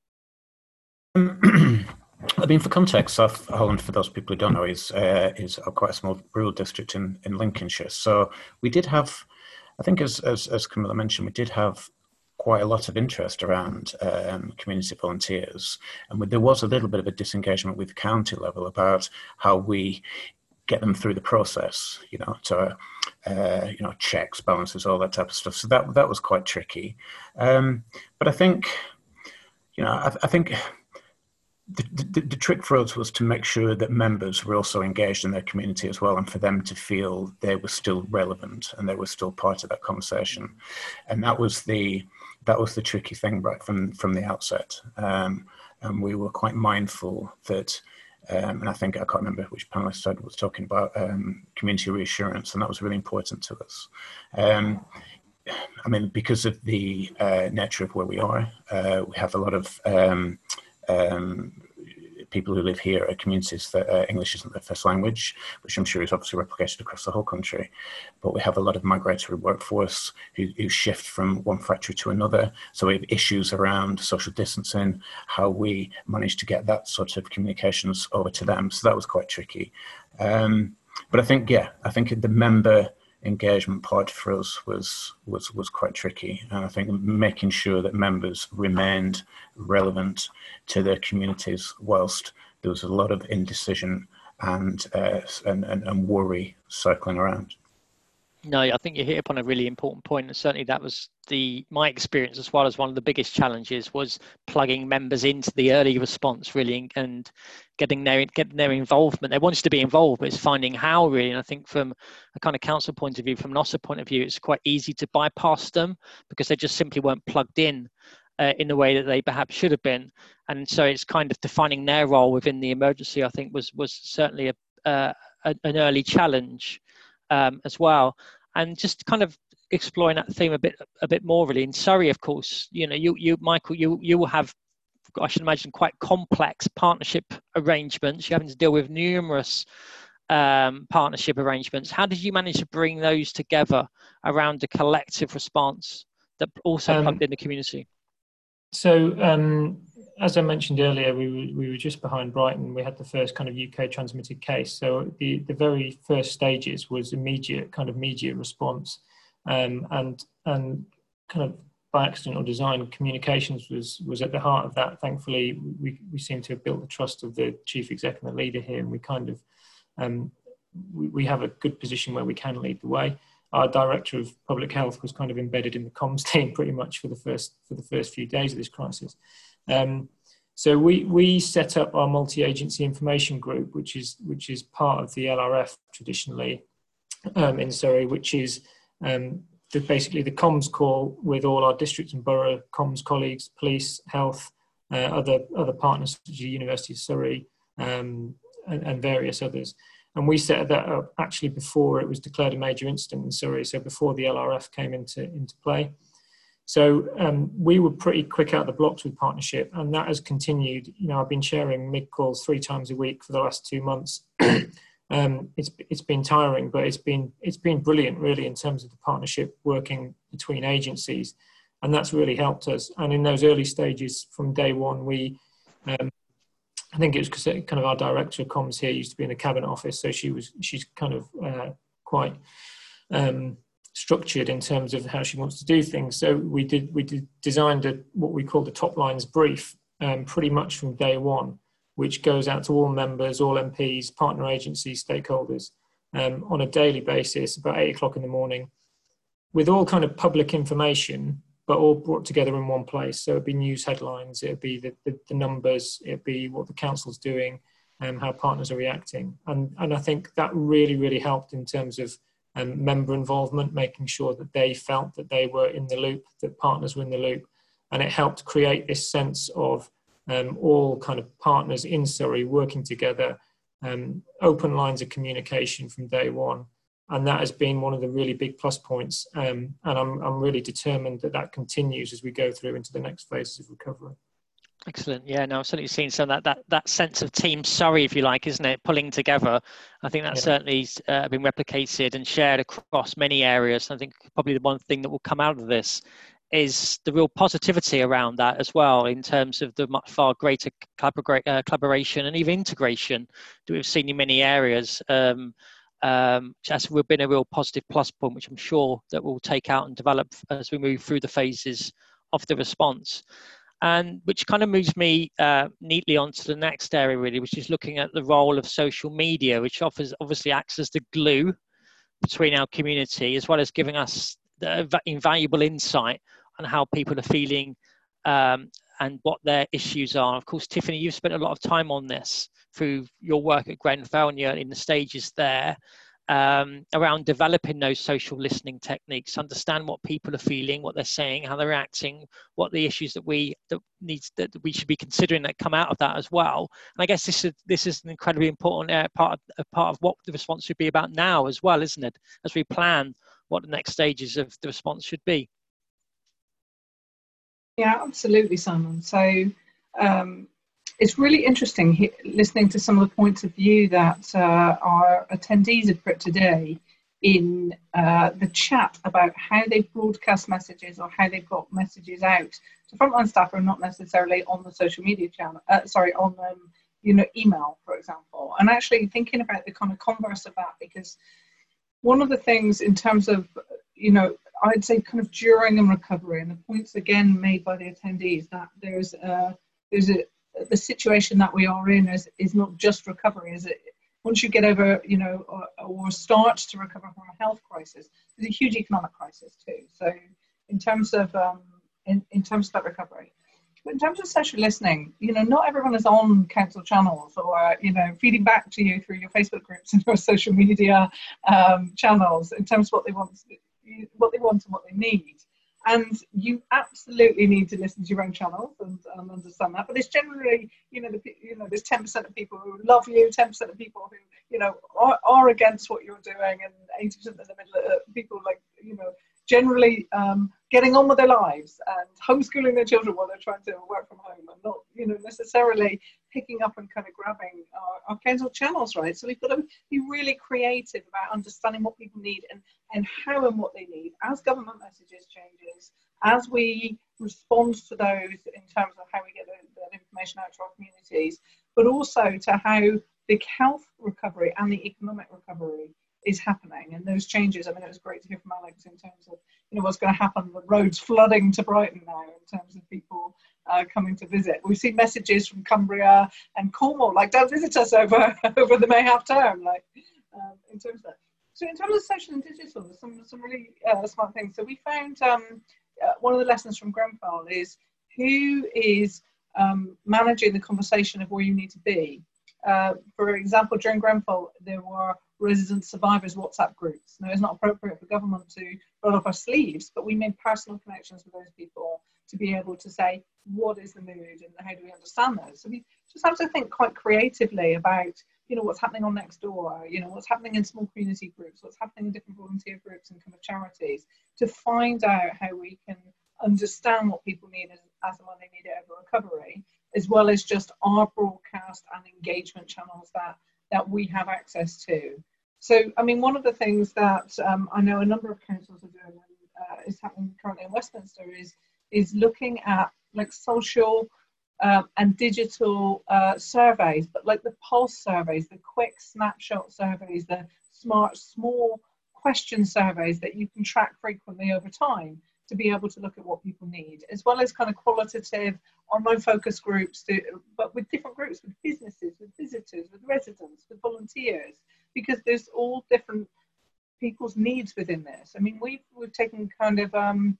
I mean, for context, South Holland, for those people who don't know, is uh, is quite a small rural district in, in Lincolnshire. So we did have, I think, as as, as Camilla mentioned, we did have quite a lot of interest around um, community volunteers, and there was a little bit of a disengagement with the county level about how we get them through the process, you know, to uh, you know, checks, balances, all that type of stuff. So that that was quite tricky. Um, but I think, you know, I, I think. The, the, the trick for us was to make sure that members were also engaged in their community as well, and for them to feel they were still relevant and they were still part of that conversation. And that was the that was the tricky thing right from from the outset. Um, and we were quite mindful that, um, and I think I can't remember which panelist said was talking about um, community reassurance, and that was really important to us. Um, I mean, because of the uh, nature of where we are, uh, we have a lot of um, Um, people who live here are communities that uh, English isn't their first language, which I'm sure is obviously replicated across the whole country. But we have a lot of migratory workforce who, who shift from one factory to another. So we have issues around social distancing, how we manage to get that sort of communications over to them. So that was quite tricky. Um, but I think, yeah, I think the member engagement part for us was was was quite tricky, and I think making sure that members remained relevant to their communities whilst there was a lot of indecision and uh, and, and and worry circling around. No, I think you hit upon a really important point, and certainly that was the my experience as well as one of the biggest challenges was plugging members into the early response really and getting their getting their involvement. They wanted to be involved, but it's finding how really. And I think from a kind of council point of view, from an O S A point of view, it's quite easy to bypass them because they just simply weren't plugged in uh, in the way that they perhaps should have been. And so it's kind of defining their role within the emergency, I think, was was certainly a, uh, a an early challenge. Um, as well, and just kind of exploring that theme a bit a bit more really. In Surrey, of course, you know, you you Michael, you you will have, I should imagine, quite complex partnership arrangements. You're having to deal with numerous um, partnership arrangements. How did you manage to bring those together around a collective response that also um, plugged in the community? So, um, as I mentioned earlier, we were, we were just behind Brighton. We had the first kind of U K transmitted case. So the, the very first stages was immediate kind of media response, um, and and kind of by accident or design, communications was was at the heart of that. Thankfully, we we seem to have built the trust of the chief exec and the leader here, and we kind of um, we, we have a good position where we can lead the way. Our director of public health was kind of embedded in the comms team pretty much for the first for the first few days of this crisis. Um, so we we set up our multi-agency information group, which is which is part of the L R F traditionally um, in Surrey, which is um, the, basically the comms call with all our district and borough comms colleagues, police, health, uh, other other partners such as the University of Surrey um, and, and various others. And we set that up actually before it was declared a major incident in Surrey, so before the L R F came into into play. So um, we were pretty quick out of the blocks with partnership, and that has continued. You know, I've been sharing M I G calls three times a week for the last two months. um, it's it's been tiring, but it's been it's been brilliant, really, in terms of the partnership working between agencies, and that's really helped us. And in those early stages, from day one, we, um, I think it was because kind of our director of comms here used to be in the cabinet office, so she was she's kind of uh, quite. Um, structured in terms of how she wants to do things. So we did we did designed a, what we call the top lines brief um, pretty much from day one, which goes out to all members, all M Ps, partner agencies, stakeholders um, on a daily basis about eight o'clock in the morning with all kind of public information, but all brought together in one place. So it'd be news headlines, it'd be the, the, the numbers, it'd be what the council's doing and how partners are reacting. And, and I think that really, really helped in terms of and member involvement, making sure that they felt that they were in the loop, that partners were in the loop. And it helped create this sense of um, all kind of partners in Surrey working together, um, open lines of communication from day one. And that has been one of the really big plus points. Um, and I'm, I'm really determined that that continues as we go through into the next phases of recovery. Excellent. Yeah, no, I've certainly seen some of that, that, that sense of Team Surrey, if you like, isn't it? Pulling together. I think that's yeah. certainly uh, been replicated and shared across many areas. I think probably the one thing that will come out of this is the real positivity around that as well, in terms of the much far greater collabor- uh, collaboration and even integration that we've seen in many areas. Um, um, which has been a real positive plus point, which I'm sure that we'll take out and develop as we move through the phases of the response. And which kind of moves me uh, neatly onto the next area, really, which is looking at the role of social media, which offers obviously acts as the glue between our community, as well as giving us the invaluable insight on how people are feeling um, and what their issues are. Of course, Tiffany, you've spent a lot of time on this through your work at Grenfell and you're in the stages there. Um, around developing those social listening techniques, understand what people are feeling, what they're saying, how they're reacting, what the issues that we that needs that we should be considering that come out of that as well. And I guess this is this is an incredibly important uh, part of a part of what the response should be about now as well, isn't it? As we plan what the next stages of the response should be. Yeah, absolutely, Simon. So. Um, It's really interesting he- listening to some of the points of view that uh, our attendees have put today in uh, the chat about how they broadcast messages or how they've got messages out to frontline staff who are not necessarily on the social media channel, uh, sorry, on um, you know, email, for example. And actually thinking about the kind of converse of that, because one of the things in terms of, you know, I'd say kind of during and recovery, and the points again made by the attendees that there's a, there's a, the situation that we are in is, is not just recovery. Is it once you get over, you know, or, or start to recover from a health crisis, there's a huge economic crisis too. So in terms of um, in, in terms of that recovery. But in terms of social listening, you know, not everyone is on council channels or, you know, feeding back to you through your Facebook groups and your social media um, channels in terms of what they want, what they want and what they need. And you absolutely need to listen to your own channels and um, understand that. But there's generally, you know, the, you know, there's ten percent of people who love you, ten percent of people who, you know, are, are against what you're doing, and eighty percent of the middle of people, like, you know, generally um, getting on with their lives and homeschooling their children while they're trying to work from home, and not, you know, necessarily picking up and kind of grabbing our, our council channels, right? So we've got to be really creative about understanding what people need and, and how and what they need as government messages changes, as we respond to those in terms of how we get the, the information out to our communities, but also to how the health recovery and the economic recovery is happening and those changes. I mean, it was great to hear from Alex in terms of, you know, what's going to happen with roads flooding to Brighton now in terms of people uh, coming to visit. We've seen messages from Cumbria and Cornwall, like, don't visit us over over the May half term, like, um, in terms of that. So in terms of social and digital, there's some, some really uh, smart things. So we found um, uh, one of the lessons from Grenfell is who is um, managing the conversation of where you need to be. Uh, for example, during Grenfell, there were resident survivors WhatsApp groups. Now, it's not appropriate for government to roll up our sleeves, but we made personal connections with those people to be able to say, what is the mood and how do we understand those? So we just have to think quite creatively about, you know, what's happening on Nextdoor, you know, what's happening in small community groups, what's happening in different volunteer groups and kind of charities, to find out how we can understand what people need as, as and when they need it over recovery, as well as just our broadcast and engagement channels that, that we have access to. So, I mean, one of the things that um, I know a number of councils are doing, and uh, is happening currently in Westminster, is, is looking at like social um, and digital uh, surveys, but like the pulse surveys, the quick snapshot surveys, the smart, small question surveys that you can track frequently over time to be able to look at what people need, as well as kind of qualitative online focus groups, to, but with different groups, with businesses, with visitors, with residents, with volunteers, because there's all different people's needs within this. I mean, we've, we've taken kind of um,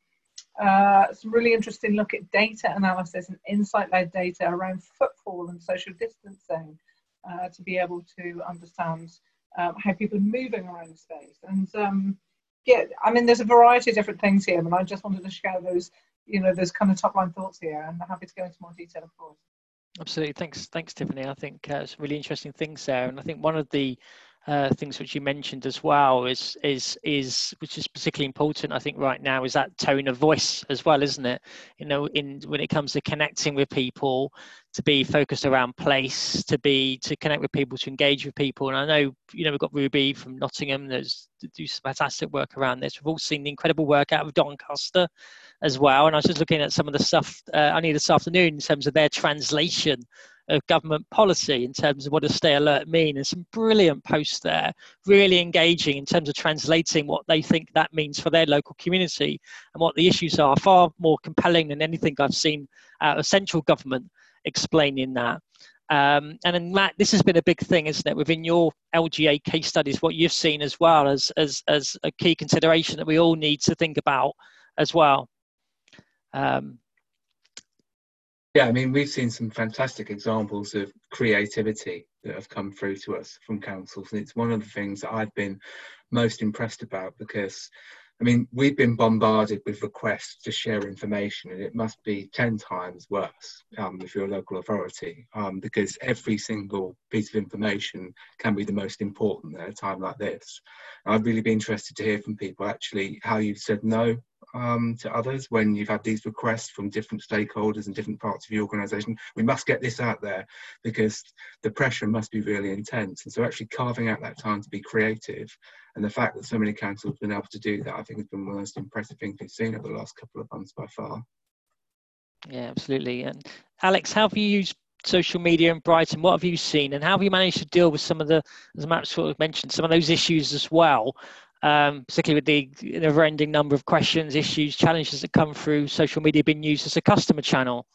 uh, some really interesting look at data analysis and insight-led data around footfall and social distancing uh, to be able to understand um, how people are moving around the space. And um, yeah, I mean, there's a variety of different things here, and I just wanted to share those, you know, those kind of top line thoughts here, and I'm happy to go into more detail, of course. Absolutely. Thanks, thanks, Tiffany. I think uh, some really interesting things there. And I think one of the uh, things which you mentioned as well is, is, is, which is particularly important, I think, right now, is that tone of voice as well, isn't it? You know, in when it comes to connecting with people, to be focused around place, to be, to connect with people, to engage with people. And I know, you know, we've got Ruby from Nottingham, there's do some fantastic work around this. We've all seen the incredible work out of Doncaster as well. And I was just looking at some of the stuff uh, only this afternoon in terms of their translation of government policy in terms of what does stay alert mean, and some brilliant posts there, really engaging in terms of translating what they think that means for their local community and what the issues are, far more compelling than anything I've seen out of central government explaining that. Um, and in Matt, this has been a big thing, isn't it, within your L G A case studies, what you've seen as well as, as, as a key consideration that we all need to think about as well. Um, Yeah, I mean, we've seen some fantastic examples of creativity that have come through to us from councils. And it's one of the things that I've been most impressed about, because, I mean, we've been bombarded with requests to share information, and it must be ten times worse um, if you're a local authority, um, because every single piece of information can be the most important at a time like this. And I'd really be interested to hear from people actually how you've said no Um, to others when you've had these requests from different stakeholders and different parts of your organisation. We must get this out there because the pressure must be really intense. And so actually carving out that time to be creative, and the fact that so many councils have been able to do that, I think has been one of the most impressive things we've seen over the last couple of months by far. Yeah, absolutely. And Alex, how have you used social media in Brighton? What have you seen, and how have you managed to deal with some of the, as Matt sort of mentioned, some of those issues as well? um, particularly with the never-ending number of questions, issues, challenges that come through social media being used as a customer channel?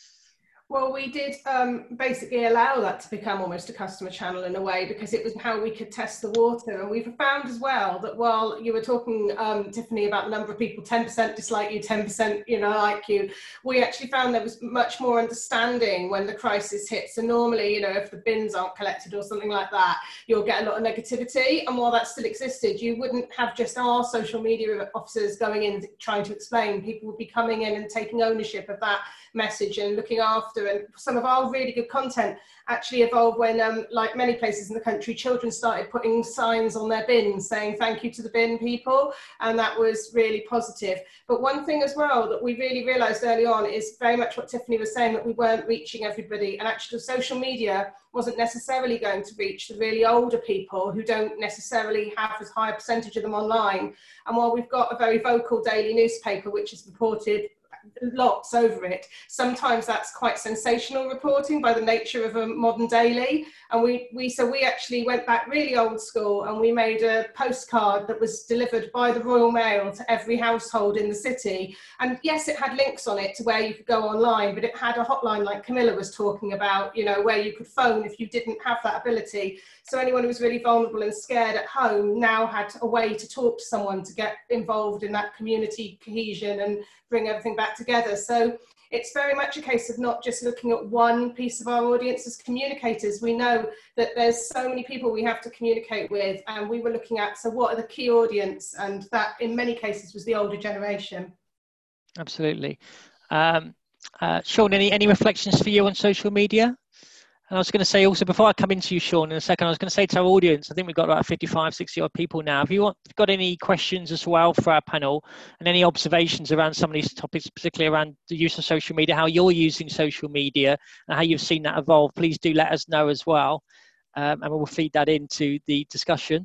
Well, we did um, basically allow that to become almost a customer channel in a way, because it was how we could test the water. And we've found as well that while you were talking, um, Tiffany, about the number of people, ten percent dislike you, ten percent, you know, like you, we actually found there was much more understanding when the crisis hits. And normally, you know, if the bins aren't collected or something like that, you'll get a lot of negativity. And while that still existed, you wouldn't have just our social media officers going in trying to explain. People would be coming in and taking ownership of that message and looking after. And some of our really good content actually evolved when, um, like many places in the country, children started putting signs on their bins saying thank you to the bin people, and that was really positive. But one thing as well that we really realised early on is very much what Tiffany was saying, that we weren't reaching everybody, and actually social media wasn't necessarily going to reach the really older people who don't necessarily have as high a percentage of them online. And while we've got a very vocal daily newspaper which is reported lots over it, sometimes that's quite sensational reporting by the nature of a modern daily. And we, we so we actually went back really old school, and we made a postcard that was delivered by the Royal Mail to every household in the city. And yes, it had links on it to where you could go online, but it had a hotline like Camilla was talking about, you know, where you could phone if you didn't have that ability. So anyone who was really vulnerable and scared at home now had a way to talk to someone to get involved in that community cohesion and bring everything back together. So it's very much a case of not just looking at one piece of our audience as communicators. We know that there's so many people we have to communicate with, and we were looking at, so what are the key audience? And that in many cases was the older generation. Absolutely. Um, uh, Sean, any, any reflections for you on social media? And I was going to say also, before I come into you, Sean, in a second, I was going to say to our audience, I think we've got about fifty-five, sixty odd people now. If you want, got any questions as well for our panel, and any observations around some of these topics, particularly around the use of social media, how you're using social media and how you've seen that evolve, please do let us know as well. Um, and we'll feed that into the discussion.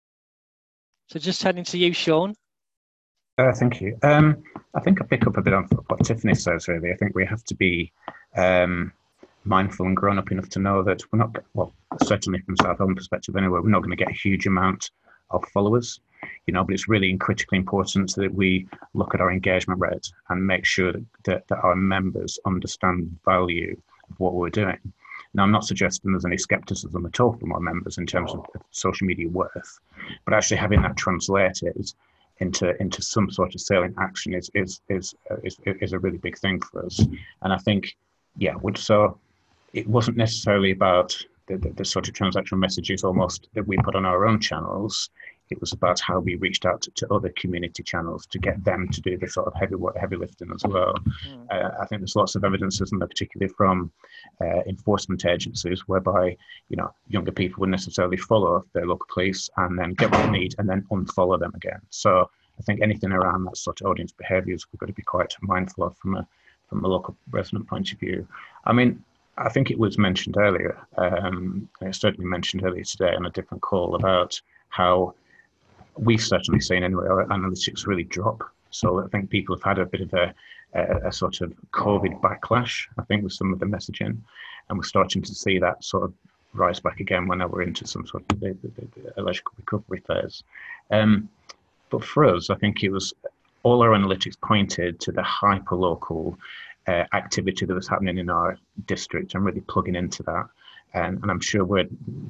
So just turning to you, Sean. Uh, thank you. Um, I think I pick up a bit on what Tiffany says, really. I think we have to be um, mindful and grown up enough to know that we're not, well, certainly from South Elm perspective anyway, we're not going to get a huge amount of followers, you know, but it's really critically important that we look at our engagement rate and make sure that, that, that our members understand the value of what we're doing. Now, I'm not suggesting there's any skepticism at all from our members in terms of social media worth, but actually having that translated into into some sort of salient action is is is uh, is, is a really big thing for us. And I think, yeah, so it wasn't necessarily about the, the, the sort of transactional messages almost that we put on our own channels. It was about how we reached out to, to other community channels to get them to do the sort of heavy work, heavy lifting as well. Mm. Uh, I think there's lots of evidence, isn't there, particularly from uh, enforcement agencies, whereby, you know, younger people would necessarily follow their local police and then get what they need and then unfollow them again. So I think anything around that sort of audience behaviours we've got to be quite mindful of from a from a local resident point of view. I mean, I think it was mentioned earlier, um, and it's certainly mentioned earlier today on a different call about how we've certainly seen anyway our analytics really drop. So I think people have had a bit of a, a, a sort of COVID backlash, I think, with some of the messaging, and we're starting to see that sort of rise back again when we're into some sort of the, the, the electrical recovery phase. Um, but for us, I think it was all our analytics pointed to the hyper-local uh, activity that was happening in our district and really plugging into that. And, and I'm sure we're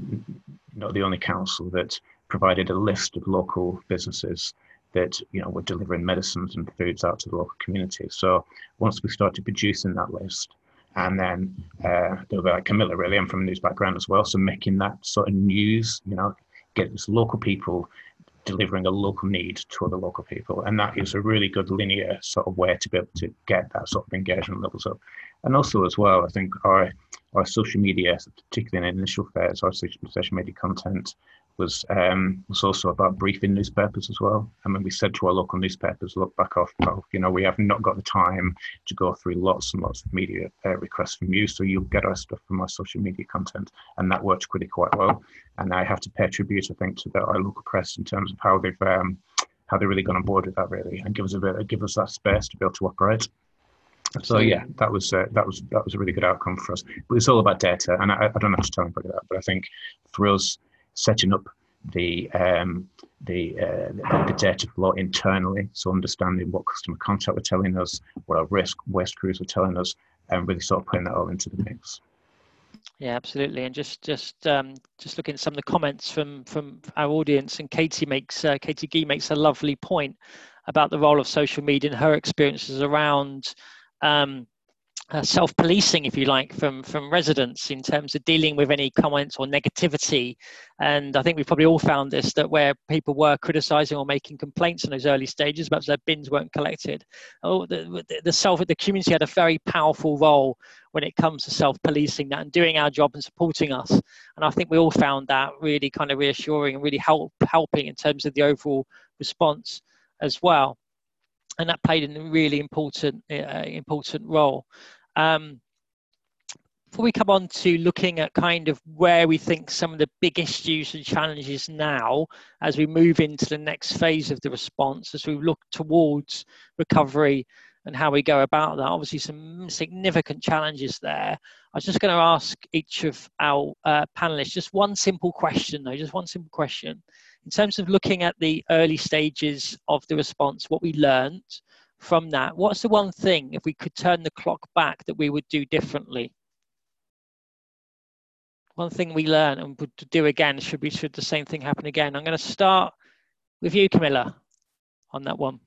not the only council that provided a list of local businesses that, you know, were delivering medicines and foods out to the local community. So once we started producing that list, and then uh, they were like Camilla, really, I'm from a news background as well, so making that sort of news, you know, get this local people delivering a local need to other local people. And that is a really good linear sort of way to be able to get that sort of engagement levels up. And also as well, I think our our social media, particularly in initial phase, our social media content was um, was also about briefing newspapers as well. I mean, we said to our local newspapers, look, back off, well, you know, we have not got the time to go through lots and lots of media uh, requests from you, so you'll get our stuff from our social media content. And that worked pretty quite well. And I have to pay tribute, I think, to the, our local press in terms of how they've um, how they've really gone on board with that, really, and give us a bit, give us that space to be able to operate. So yeah, that was uh, that was that was a really good outcome for us. But it's all about data, and I, I don't have to tell anybody that, but I think for us, setting up the um, the, uh, the the data flow internally, so understanding what customer contact were telling us, what our risk waste crews were telling us, and really sort of putting that all into the mix. Yeah, absolutely. And just just um, just looking at some of the comments from from our audience, and Katie makes uh, Katie Gee makes a lovely point about the role of social media and her experiences around um, uh, self-policing, if you like, from from residents in terms of dealing with any comments or negativity. And I think we've probably all found this, that where people were criticising or making complaints in those early stages about their bins weren't collected, oh, the, the, the self the community had a very powerful role when it comes to self-policing that and doing our job and supporting us. And I think we all found that really kind of reassuring and really help helping in terms of the overall response as well. And that played a really important uh, important role. Um, before we come on to looking at kind of where we think some of the big issues and challenges now, as we move into the next phase of the response, as we look towards recovery and how we go about that, obviously some significant challenges there. I was just going to ask each of our uh, panelists just one simple question, though, just one simple question. In terms of looking at the early stages of the response, what we learned from that, what's the one thing, if we could turn the clock back, that we would do differently? One thing we learned and would do again, should we, should the same thing happen again? I'm going to start with you, Camilla, on that one.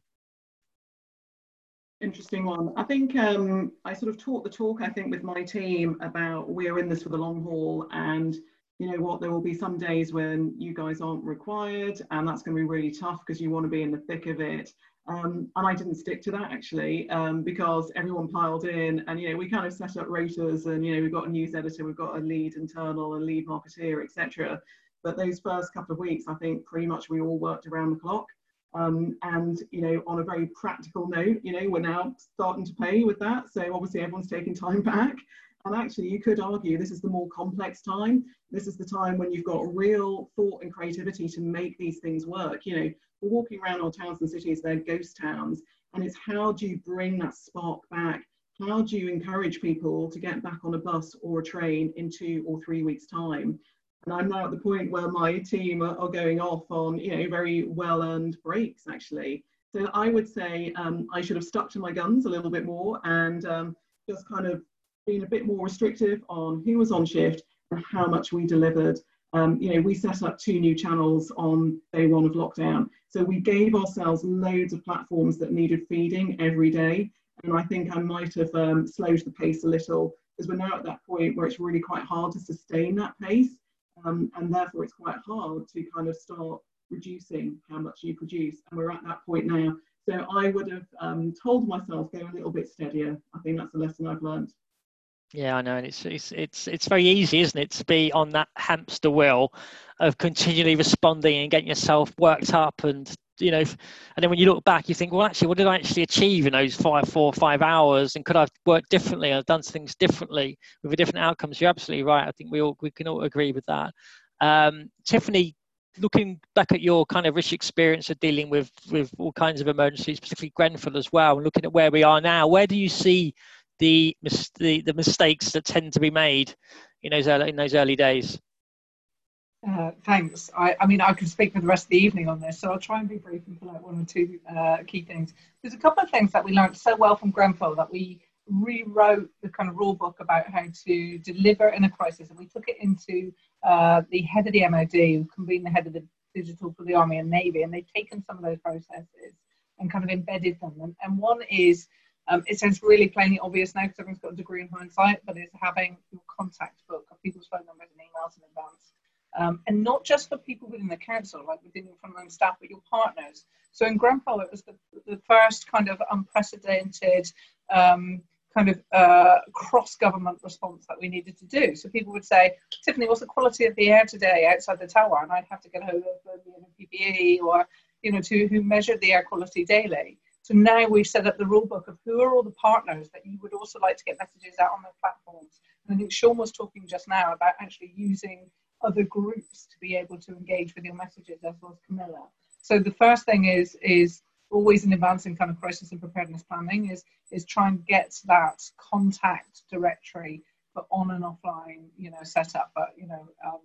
Interesting one. I think um, I sort of taught the talk, I think, with my team about we're in this for the long haul, and you know what, there will be some days when you guys aren't required, and that's going to be really tough because you want to be in the thick of it. Um, and I didn't stick to that, actually, um, because everyone piled in, and you know we kind of set up rotas, and you know we've got a news editor, we've got a lead internal, a lead marketeer, et cetera. But those first couple of weeks, I think pretty much we all worked around the clock. Um, and you know, on a very practical note, you know, we're now starting to pay with that. So obviously everyone's taking time back. And actually, you could argue this is the more complex time. This is the time when you've got real thought and creativity to make these things work. You know, we're walking around our towns and cities, they're ghost towns. And it's how do you bring that spark back? How do you encourage people to get back on a bus or a train in two or three weeks' time? And I'm now at the point where my team are, are going off on, you know, very well-earned breaks, actually. So I would say um, I should have stuck to my guns a little bit more and um, just kind of been a bit more restrictive on who was on shift and how much we delivered. Um, you know, we set up two new channels on day one of lockdown. So we gave ourselves loads of platforms that needed feeding every day. And I think I might have um, slowed the pace a little, because we're now at that point where it's really quite hard to sustain that pace. Um, and therefore it's quite hard to kind of start reducing how much you produce, and we're at that point now. So I would have um, told myself go a little bit steadier. I think that's a lesson I've learned. Yeah, I know, and it's it's it's it's very easy, isn't it, to be on that hamster wheel of continually responding and getting yourself worked up, and you know, and then when you look back, you think, well, actually, what did I actually achieve in those five, four, five hours, and could I have worked differently? I've done things differently with a different outcomes. You're absolutely right. I think we all we can all agree with that. Um, Tiffany, looking back at your kind of rich experience of dealing with with all kinds of emergencies, particularly Grenfell as well, and looking at where we are now, where do you see the the, the mistakes that tend to be made in those early, in those early days? Uh, thanks. I, I mean, I could speak for the rest of the evening on this, so I'll try and be brief and pull out one or two uh, key things. There's a couple of things that we learned so well from Grenfell that we rewrote the kind of rule book about how to deliver in a crisis, and we took it into uh, the head of the M O D, who convened the head of the digital for the Army and Navy, and they've taken some of those processes and kind of embedded them. And, and one is, um, it sounds really plainly obvious now because everyone's got a degree in hindsight, but it's having your contact book of people's phone numbers and emails in advance. Um, and not just for people within the council, like within your frontline staff, but your partners. So in Grenfell, it was the, the first kind of unprecedented um, kind of uh, cross-government response that we needed to do. So people would say, Tiffany, what's the quality of the air today outside the tower? And I'd have to get hold of the N P P E or, you know, to who measured the air quality daily. So now we've set up the rule book of who are all the partners that you would also like to get messages out on their platforms. And I think Sean was talking just now about actually using other groups to be able to engage with your messages, as was Camilla. So the first thing is is always in advance in kind of crisis and preparedness planning is is try and get that contact directory for on and offline, you know, set up. But you know, um,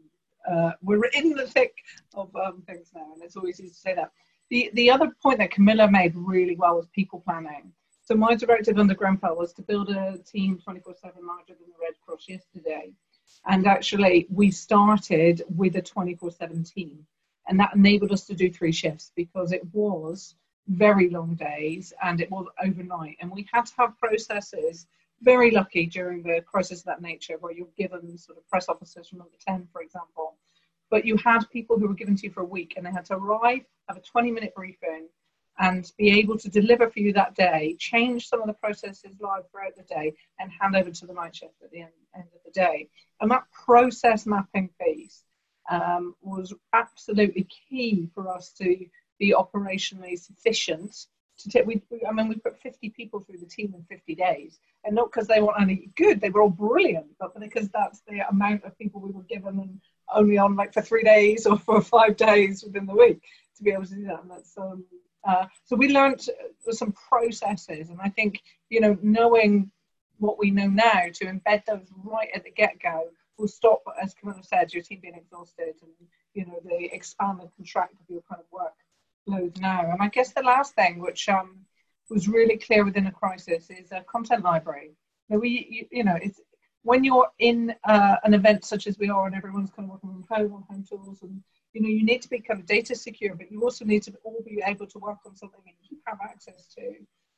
uh, we're in the thick of um, things now, and it's always easy to say that. The, the other point that Camilla made really well was people planning. So my directive under Grenfell was to build a team twenty-four seven larger than the Red Cross yesterday. And actually, we started with a twenty-four seven team. And that enabled us to do three shifts because it was very long days and it was overnight. And we had to have processes, very lucky during the crisis of that nature, where you're given sort of press officers from number ten, for example. But you had people who were given to you for a week and they had to arrive, have a twenty minute briefing, and be able to deliver for you that day, change some of the processes live throughout the day, and hand over to the night shift at the end, end of the day. And that process mapping piece um, was absolutely key for us to be operationally sufficient. To take, we, I mean, we put fifty people through the team in fifty days, and not because they weren't only good, they were all brilliant, but because that's the amount of people we were given, and only on like for three days or for five days within the week to be able to do that. And that's um, Uh, so we learned some processes, and I think, you know, knowing what we know now, to embed those right at the get-go will stop, as Camilla said, your team being exhausted, and, you know, they expand and contract of your kind of workload now. And I guess the last thing, which um, was really clear within a crisis, is a content library. Now we, you, you know, it's when you're in uh, an event such as we are, and everyone's kind of working from home on home tools, and you know, you need to be kind of data secure, but you also need to all be able to work on something that you have access to.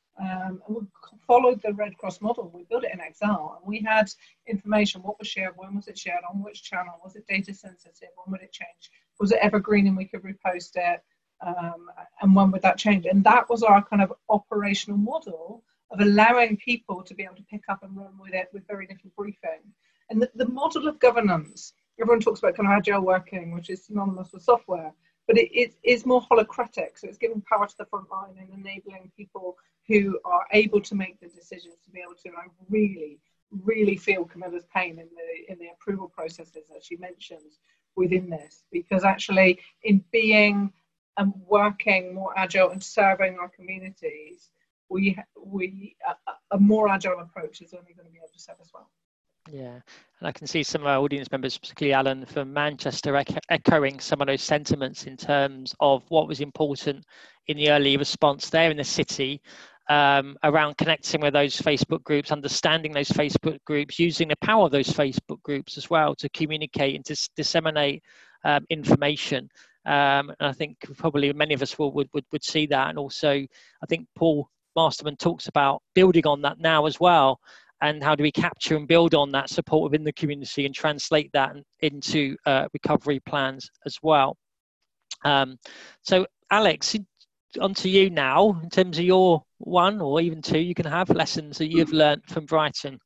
Um, and we followed the Red Cross model. We built it in Excel, and we had information: what was shared, when was it shared, on which channel, was it data sensitive, when would it change, was it evergreen and we could repost it, um, and when would that change? And that was our kind of operational model of allowing people to be able to pick up and run with it with very different briefing. And the, the model of governance, everyone talks about kind of agile working, which is synonymous with software, but it, it is more holocratic. So it's giving power to the front line and enabling people who are able to make the decisions to be able to like, really, really feel Camilla's pain in the in the approval processes that she mentioned within this. Because actually, in being and working more agile and serving our communities, we we a, a more agile approach is only going to be able to serve us well. Yeah, and I can see some of our audience members, particularly Alan from Manchester, echo echoing some of those sentiments in terms of what was important in the early response there in the city, um, around connecting with those Facebook groups, understanding those Facebook groups, using the power of those Facebook groups as well to communicate and to disseminate um, information. Um, and I think probably many of us will, would, would, would see that. And also, I think Paul Masterman talks about building on that now as well. And how do we capture and build on that support within the community and translate that into uh, recovery plans as well. Um, so Alex, on to you now, in terms of your one or even two, you can have lessons that you've learned from Brighton.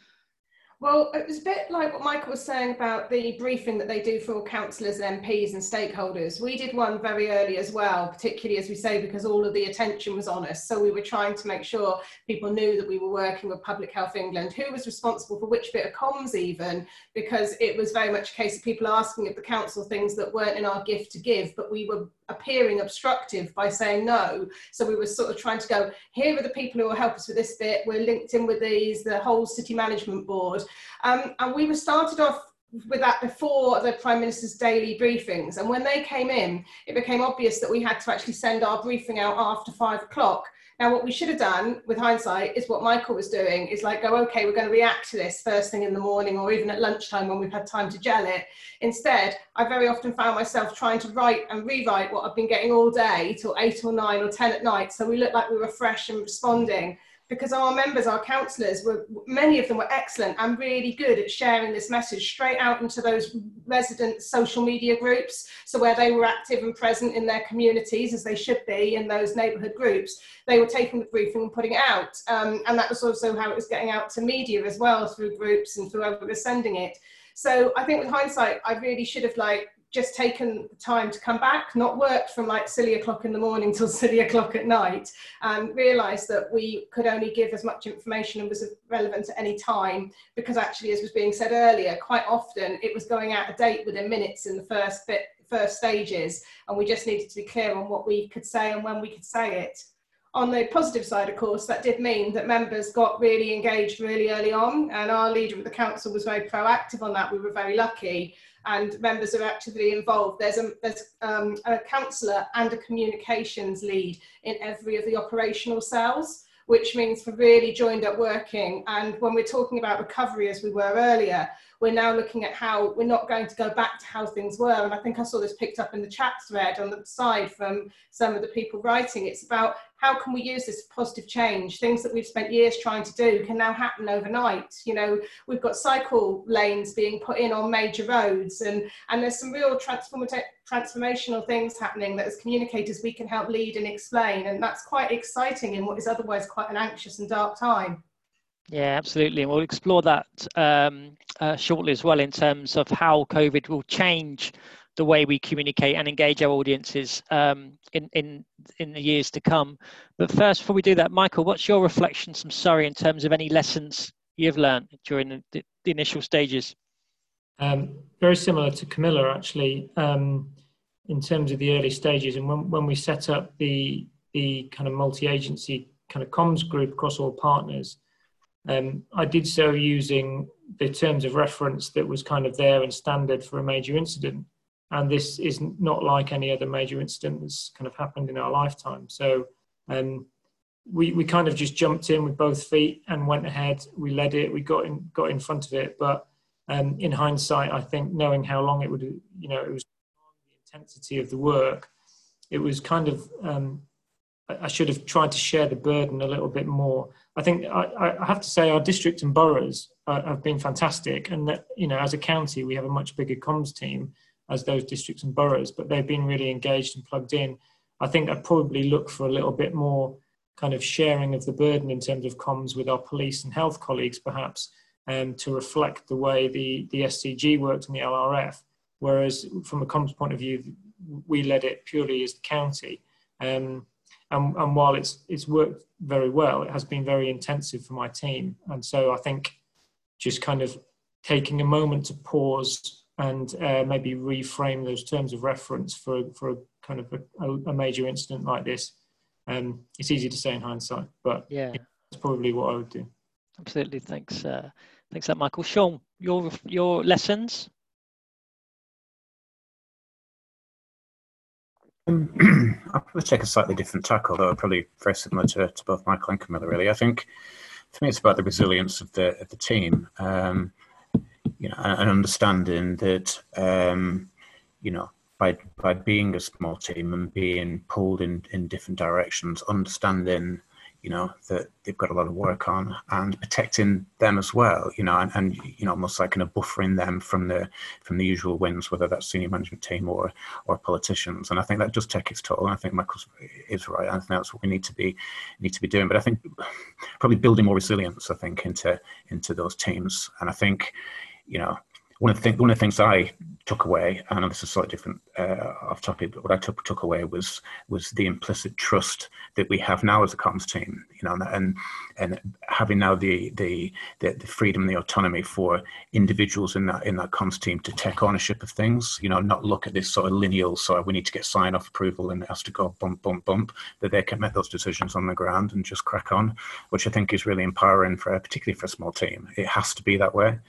Well, it was a bit like what Michael was saying about the briefing that they do for all councillors and M Ps and stakeholders. We did one very early as well, particularly, as we say, because all of the attention was on us. So we were trying to make sure people knew that we were working with Public Health England, who was responsible for which bit of comms even, because it was very much a case of people asking of the council things that weren't in our gift to give, but we were appearing obstructive by saying no. So we were sort of trying to go, here are the people who will help us with this bit. We're linked in with these, the whole city management board. Um, and we were started off with that before the Prime Minister's daily briefings. And when they came in, it became obvious that we had to actually send our briefing out after five o'clock. Now, what we should have done with hindsight is what Michael was doing, is like go, okay, we're going to react to this first thing in the morning or even at lunchtime when we've had time to gel it. Instead, I very often found myself trying to write and rewrite what I've been getting all day till eight or nine or ten at night. So we looked like we were fresh and responding. Because our members, our councillors, were many of them were excellent and really good at sharing this message straight out into those resident social media groups. So where they were active and present in their communities, as they should be in those neighbourhood groups, they were taking the briefing and putting it out. Um, and that was also how it was getting out to media as well, through groups and through whoever was sending it. So I think with hindsight, I really should have like just taken the time to come back, not worked from like silly o'clock in the morning till silly o'clock at night, and realised that we could only give as much information and was relevant at any time, because actually, as was being said earlier, quite often it was going out of date within minutes in the first bit, first stages, and we just needed to be clear on what we could say and when we could say it. On the positive side, of course, that did mean that members got really engaged really early on, and our leader of the council was very proactive on that. We were very lucky. and members are actively involved. There's a, there's, um, a counsellor and a communications lead in every of the operational cells, which means for really joined up working. And when we're talking about recovery, as we were earlier, we're now looking at how we're not going to go back to how things were. And I think I saw this picked up in the chat thread on the side from some of the people writing. It's about how can we use this positive change? Things that we've spent years trying to do can now happen overnight. You know, we've got cycle lanes being put in on major roads, and, and there's some real transformative, transformational things happening that as communicators we can help lead and explain. And that's quite exciting in what is otherwise quite an anxious and dark time. Yeah, absolutely. And we'll explore that um, uh, shortly as well in terms of how COVID will change the way we communicate and engage our audiences um, in, in, in the years to come. But first, before we do that, Michael, what's your reflections from Surrey in terms of any lessons you've learned during the, the initial stages? Um, very similar to Camilla, actually, um, in terms of the early stages. And when, when we set up the, the kind of multi-agency kind of comms group across all partners, Um, I did so using the terms of reference that was kind of there and standard for a major incident. And this is not like any other major incident that's kind of happened in our lifetime. So um, we, we kind of just jumped in with both feet and went ahead. We led it, we got in, got in front of it. But um, in hindsight, I think knowing how long it would, you know, it was the intensity of the work, it was kind of, um, I should have tried to share the burden a little bit more. I think I, I have to say our district and boroughs uh, have been fantastic, and that, you know, as a county we have a much bigger comms team as those districts and boroughs, but they've been really engaged and plugged in. I think I'd probably look for a little bit more kind of sharing of the burden in terms of comms with our police and health colleagues, perhaps, um, to reflect the way the, the S C G worked in the L R F, whereas from a comms point of view, we led it purely as the county. Um, And, and while it's it's worked very well, it has been very intensive for my team. And so I think just kind of taking a moment to pause and uh, maybe reframe those terms of reference for, for a kind of a, a major incident like this. Um, it's easy to say in hindsight, but yeah, that's probably what I would do. Absolutely. Thanks. Uh, thanks, that Michael. Sean, your your lessons? Um, I'll probably take a slightly different tack, although probably very similar to, to both Michael and Camilla, really. I think for me it's about the resilience of the of the team, um, you know, and understanding that, um, you know, by by being a small team and being pulled in, in different directions, understanding, you know, that they've got a lot of work on, and protecting them as well, you know, and, and you know, almost like kind of buffering them from the from the usual winds, whether that's senior management team or or politicians. And I think that does take its toll. And I think Michael is right. I think that's what we need to be need to be doing. But I think probably building more resilience, I think, into into those teams. And I think, you know, One of the things, one of the things I took away, I know this is slightly different uh, off topic, but what I took took away was was the implicit trust that we have now as a comms team, you know, and and having now the the the, the freedom and the autonomy for individuals in that in that comms team to take ownership of things, you know, not look at this sort of lineal, so we need to get sign off approval and it has to go bump bump bump, that they can make those decisions on the ground and just crack on, which I think is really empowering for particularly for a small team. It has to be that way.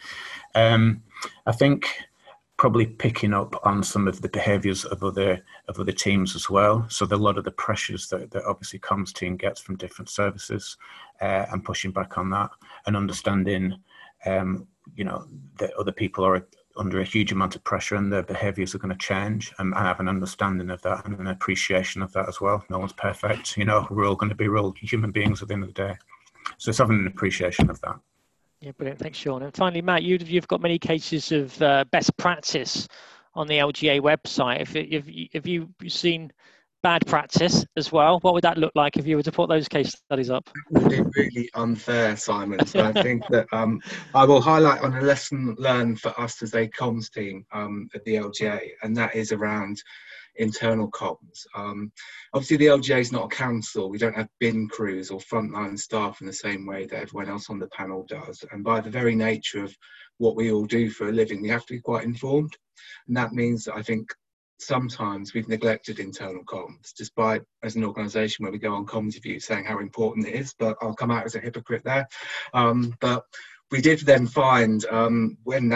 Um, I think probably picking up on some of the behaviours of other of other teams as well. So the, a lot of the pressures that, that obviously comms team gets from different services, uh, and pushing back on that, and understanding, um, you know, that other people are under a huge amount of pressure and their behaviours are going to change, and, and have an understanding of that and an appreciation of that as well. No one's perfect, you know. We're all going to be real human beings at the end of the day. So it's having an appreciation of that. Yeah, brilliant. Thanks, Sean. And finally, Matt, you, you've got many cases of uh, best practice on the L G A website. If, if, if you've seen bad practice as well, what would that look like if you were to put those case studies up? It would be really unfair, Simon. So I think that um, I will highlight on a lesson learned for us as a comms team um, at the L G A, and that is around internal comms. Um, obviously, the L G A is not a council. We don't have bin crews or frontline staff in the same way that everyone else on the panel does. And by the very nature of what we all do for a living, we have to be quite informed. And that means that I think sometimes we've neglected internal comms, despite as an organisation where we go on Comms Review saying how important it is, but I'll come out as a hypocrite there. Um, but we did then find um, when that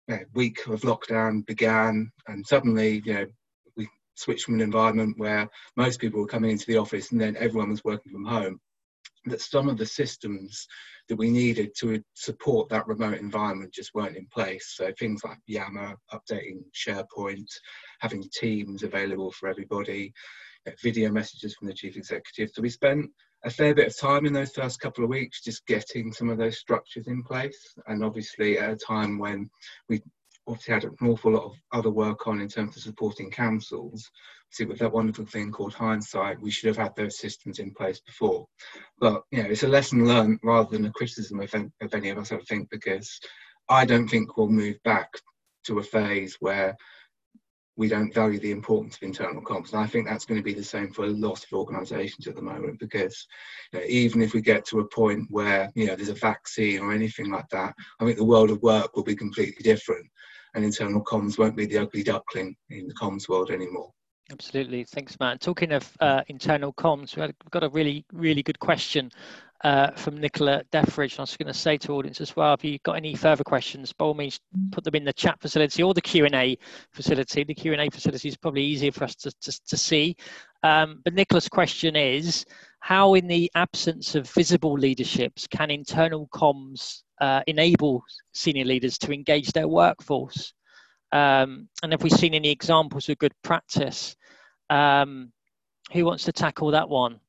uh, week of lockdown began, and suddenly, you know, we switched from an environment where most people were coming into the office and then everyone was working from home, that some of the systems that we needed to support that remote environment just weren't in place. So things like Yammer, updating SharePoint, having Teams available for everybody, video messages from the chief executive. So we spent a fair bit of time in those first couple of weeks just getting some of those structures in place. And obviously at a time when we obviously had an awful lot of other work on in terms of supporting councils, see, with that wonderful thing called hindsight, we should have had those systems in place before. But, you know, it's a lesson learned rather than a criticism of, of any of us, I think, because I don't think we'll move back to a phase where we don't value the importance of internal comms. And I think that's going to be the same for a lot of organisations at the moment, because, you know, even if we get to a point where, you know, there's a vaccine or anything like that, I think the world of work will be completely different, and internal comms won't be the ugly duckling in the comms world anymore. Absolutely. Thanks, Matt. Talking of uh, internal comms, we had, we've got a really, really good question uh, from Nicola Deffridge. I was going to say to audience as well, if you've got any further questions, by all means, put them in the chat facility or the Q and A facility. The Q and A facility is probably easier for us to, to, to see. Um, but Nicola's question is, how in the absence of visible leaderships can internal comms uh, enable senior leaders to engage their workforce? Um, and have we seen any examples of good practice? Um, who wants to tackle that one?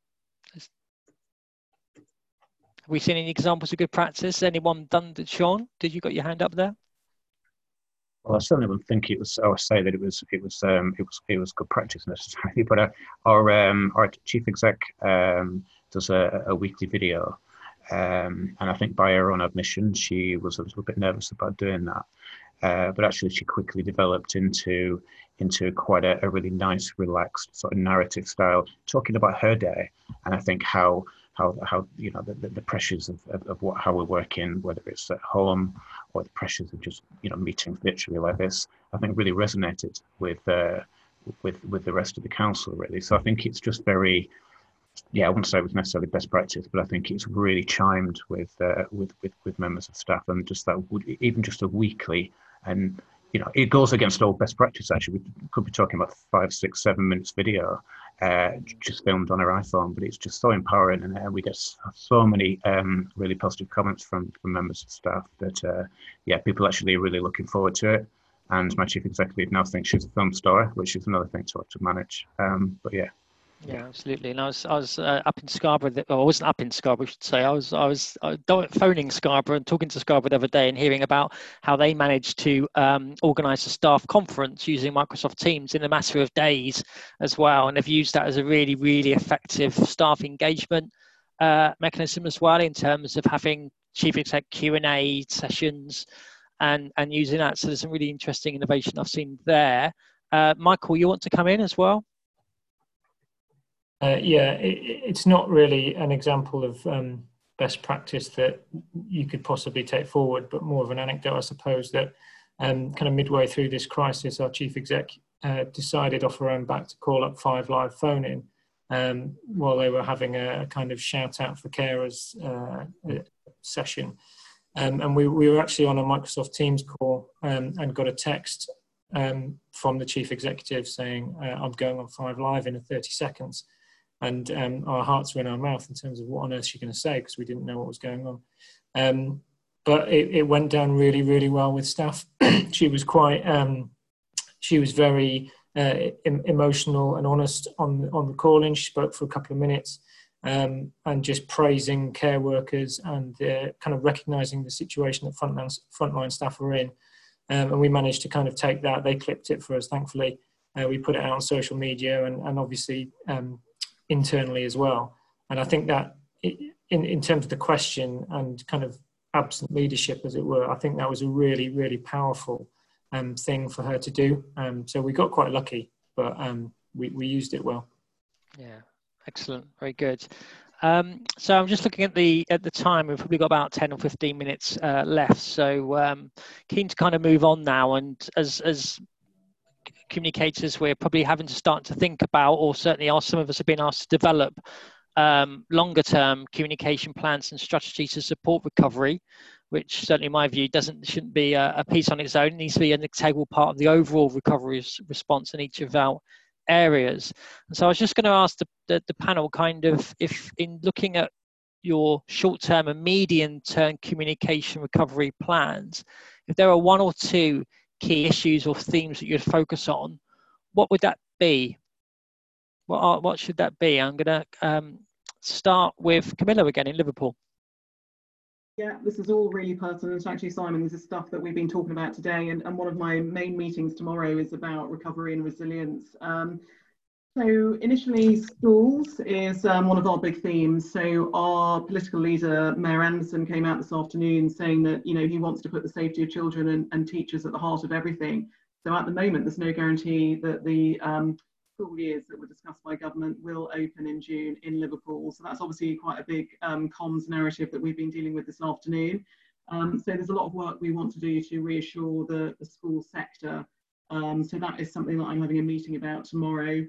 Have we seen any examples of good practice? Anyone done that? Sean, did you got your hand up there? Well, I certainly wouldn't think it was. I would say that it was. It was. Um, it was. It was good practice necessarily. But uh, our um, our chief exec um, does a, a weekly video, um, and I think by her own admission, she was a little bit nervous about doing that. Uh, but actually, she quickly developed into into quite a, a really nice, relaxed sort of narrative style, talking about her day, and I think how how how you know the, the pressures of, of, of what how we're working, whether it's at home or the pressures of just you know meeting virtually like this, I think really resonated with uh, with with the rest of the council really. So I think it's just very. Yeah, I wouldn't say it was necessarily best practice, but I think it's really chimed with uh, with, with with members of staff, and just that would even just a weekly. And, you know, it goes against all best practice, actually. We could be talking about five, six, seven minutes video uh, just filmed on our iPhone, but it's just so empowering. And uh, we get so many um, really positive comments from, from members of staff that, uh, yeah, people actually are really looking forward to it. And my chief executive now thinks she's a film star, which is another thing to, to manage. Um, but, yeah. Yeah, absolutely. And I was I was uh, up in Scarborough. Well, I wasn't up in Scarborough, I should say. I was I was uh, phoning Scarborough and talking to Scarborough the other day and hearing about how they managed to um, organise a staff conference using Microsoft Teams in a matter of days as well, and have used that as a really really effective staff engagement uh, mechanism as well, in terms of having chief exec Q and A sessions and and using that. So there's some really interesting innovation I've seen there. Uh, Michael, you want to come in as well? Uh, yeah, it, it's not really an example of um, best practice that you could possibly take forward, but more of an anecdote, I suppose, that um, kind of midway through this crisis, our chief exec uh, decided off her own back to call up Five Live phone in um, while they were having a, a kind of shout out for carers uh, session. Um, and we, we were actually on a Microsoft Teams call um, and got a text um, from the chief executive saying, uh, I'm going on Five Live in thirty seconds. And um, our hearts were in our mouth in terms of what on earth she's going to say, because we didn't know what was going on. Um, but it, it went down really, really well with staff. She was quite, um, she was very uh, em- emotional and honest on, on the call-in. She spoke for a couple of minutes um, and just praising care workers and uh, kind of recognising the situation that frontline, frontline staff were in. Um, and we managed to kind of take that. They clipped it for us, thankfully. Uh, we put it out on social media and, and obviously... Um, internally as well. And I think that in, in terms of the question and kind of absent leadership, as it were, I think that was a really, really powerful um, thing for her to do. Um, so we got quite lucky, but um, we, we used it well. Yeah, excellent. Very good. Um, so I'm just looking at the at the time. We've probably got about ten or fifteen minutes uh, left. So um, keen to kind of move on now. And as as communicators, we're probably having to start to think about, or certainly are, some of us have been asked to develop um, longer term communication plans and strategies to support recovery which certainly in my view doesn't shouldn't be a, a piece on its own. It needs to be an integral part of the overall recovery response in each of our areas. And so I was just going to ask the, the, the panel kind of, if in looking at your short-term and medium-term communication recovery plans, if there are one or two key issues or themes that you'd focus on, what would that be? What are, what should that be? I'm going to um, start with Camilla again in Liverpool. Yeah, this is all really pertinent. Actually, Simon, this is stuff that we've been talking about today, and, and one of my main meetings tomorrow is about recovery and resilience. Um, so initially, schools is um, one of our big themes. So our political leader, Mayor Anderson, came out this afternoon saying that, you know, he wants to put the safety of children and, and teachers at the heart of everything. So at the moment, there's no guarantee that the um, school years that were discussed by government will open in June in Liverpool. So that's obviously quite a big um, comms narrative that we've been dealing with this afternoon. Um, so there's a lot of work we want to do to reassure the, the school sector. Um, so that is something that I'm having a meeting about tomorrow.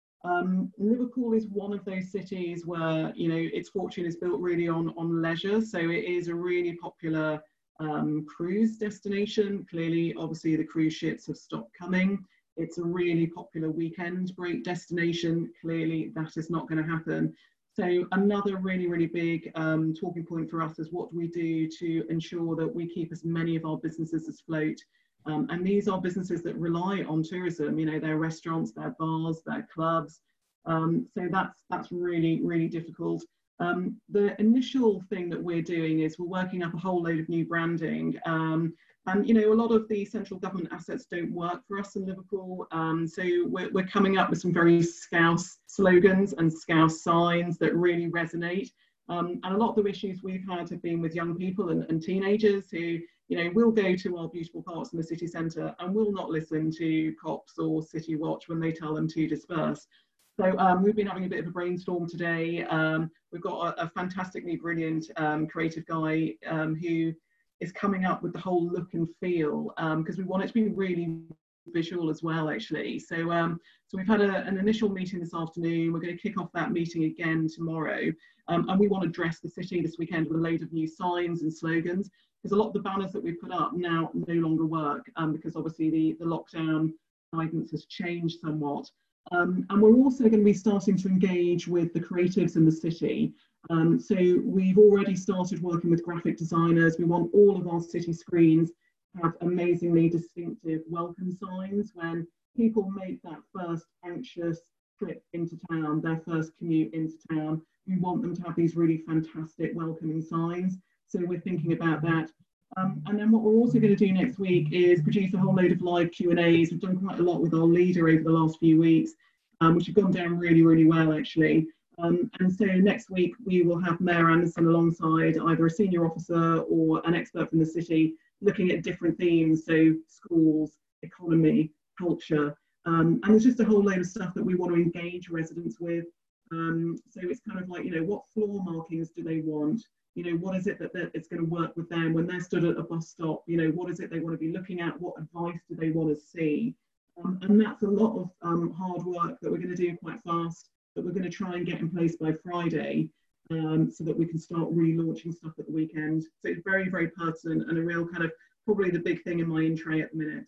Um, Liverpool is one of those cities where, you know, its fortune is built really on, on leisure. So it is a really popular um, cruise destination. Clearly, obviously, the cruise ships have stopped coming. It's a really popular weekend break destination. Clearly, that is not going to happen. So another really, really big um, talking point for us is what do we do to ensure that we keep as many of our businesses afloat. Um, and these are businesses that rely on tourism. You know, they're restaurants, they're bars, they're clubs. Um, so that's that's really, really difficult. Um, the initial thing that we're doing is we're working up a whole load of new branding. Um, And, you know, a lot of the central government assets don't work for us in Liverpool. Um, so we're, we're coming up with some very Scouse slogans and Scouse signs that really resonate. Um, and a lot of the issues we've had have been with young people and, and teenagers who, you know, will go to our beautiful parks in the city centre and will not listen to cops or City Watch when they tell them to disperse. So um, we've been having a bit of a brainstorm today. Um, we've got a, a fantastically brilliant um, creative guy um, who is coming up with the whole look and feel, because um, we want it to be really visual as well, actually. So, um, so we've had a, an initial meeting this afternoon. We're going to kick off that meeting again tomorrow, um, and we want to dress the city this weekend with a load of new signs and slogans, because a lot of the banners that we put up now no longer work, um, because obviously the, the lockdown guidance has changed somewhat. Um, and we're also going to be starting to engage with the creatives in the city. Um, so we've already started working with graphic designers. We want all of our city screens to have amazingly distinctive welcome signs when people make that first anxious trip into town, their first commute into town. We want them to have these really fantastic welcoming signs. So we're thinking about that. Um, and then what we're also going to do next week is produce a whole load of live Q and A's. We've done quite a lot with our leader over the last few weeks, um, which have gone down really, really well, actually. Um, and so next week we will have Mayor Anderson alongside either a senior officer or an expert from the city looking at different themes, so schools, economy, culture, um, and there's just a whole load of stuff that we want to engage residents with. Um, so it's kind of like, you know, what floor markings do they want? You know, what is it that, that it's going to work with them when they're stood at a bus stop? You know, what is it they want to be looking at? What advice do they want to see? Um, and that's a lot of um, hard work that we're going to do quite fast, that we're going to try and get in place by Friday, um, so that we can start relaunching stuff at the weekend. So it's very, very pertinent and a real kind of probably the big thing in my in tray at the minute.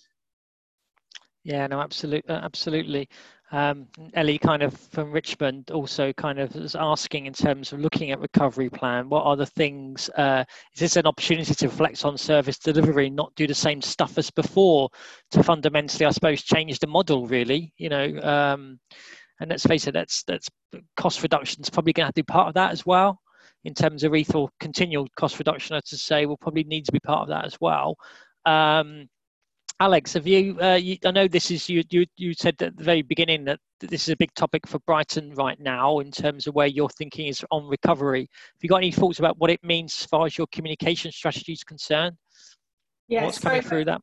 Yeah, no, absolutely, absolutely. Um, Ellie, kind of from Richmond, also kind of is asking in terms of looking at recovery plan. What are the things? Uh, is this an opportunity to reflect on service delivery, not do the same stuff as before, to fundamentally, I suppose, change the model? Really, you know. Um, And let's face it, that's that's cost reduction is probably going to have to be part of that as well, in terms of E T H or continual cost reduction. To say will probably need to be part of that as well. Um, Alex, have you, uh, you? I know this is you. You you said at the very beginning that this is a big topic for Brighton right now in terms of where your thinking is on recovery. Have you got any thoughts about what it means as far as your communication strategy is concerned? Yes, What's coming so through that?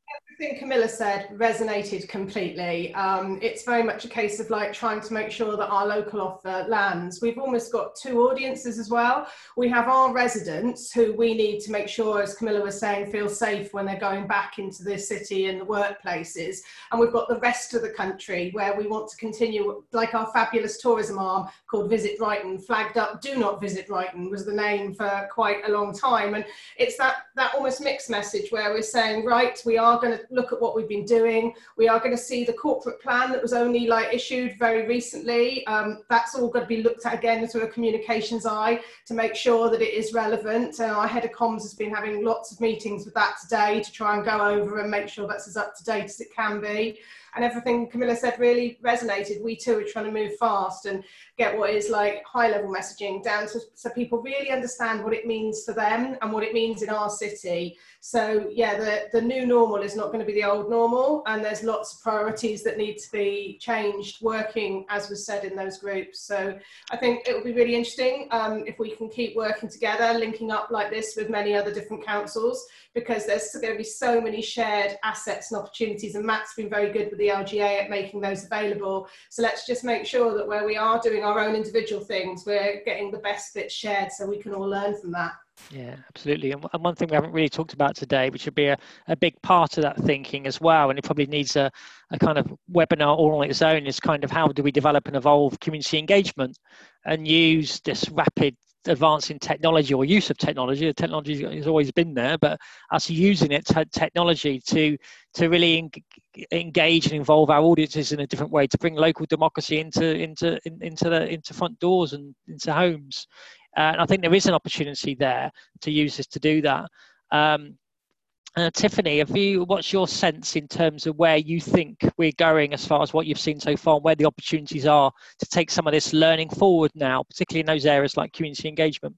everything Camilla said resonated completely. Um, it's very much a case of like trying to make sure that our local offer lands. We've almost got two audiences as well. We have our residents who we need to make sure, as Camilla was saying, feel safe when they're going back into the city and the workplaces. And we've got the rest of the country where we want to continue, like our fabulous tourism arm called Visit Brighton, flagged up Do Not Visit Brighton was the name for quite a long time. And it's that, that almost mixed message where we're saying, right, we are going to look at what we've been doing. We are going to see the corporate plan that was only like issued very recently. Um, that's all going to be looked at again through a communications eye to make sure that it is relevant. And our head of comms has been having lots of meetings with that today to try and go over and make sure that's as up to date as it can be. And everything Camilla said really resonated. We too are trying to move fast and get what is like high level messaging down to, so people really understand what it means for them and what it means in our city. So yeah, the, the new normal is not going to be the old normal, and there's lots of priorities that need to be changed, working as was said in those groups. So I think it will be really interesting um, if we can keep working together, linking up like this with many other different councils, because there's going to be so many shared assets and opportunities, and Matt's been very good with the L G A at making those available. So let's just make sure that where we are doing our own individual things, we're getting the best bits shared so we can all learn from that. Yeah, absolutely. And one thing we haven't really talked about today, which would be a, a big part of that thinking as well, and it probably needs a, a kind of webinar all on its own, is kind of how do we develop and evolve community engagement and use this rapid advance in technology or use of technology. The technology has always been there, but us using it, to technology to to really en engage and involve our audiences in a different way, to bring local democracy into into in, into the into front doors and into homes. Uh, and I think there is an opportunity there to use this to do that. Um, Uh, Tiffany, have you, what's your sense in terms of where you think we're going as far as what you've seen so far, and where the opportunities are to take some of this learning forward now, particularly in those areas like community engagement?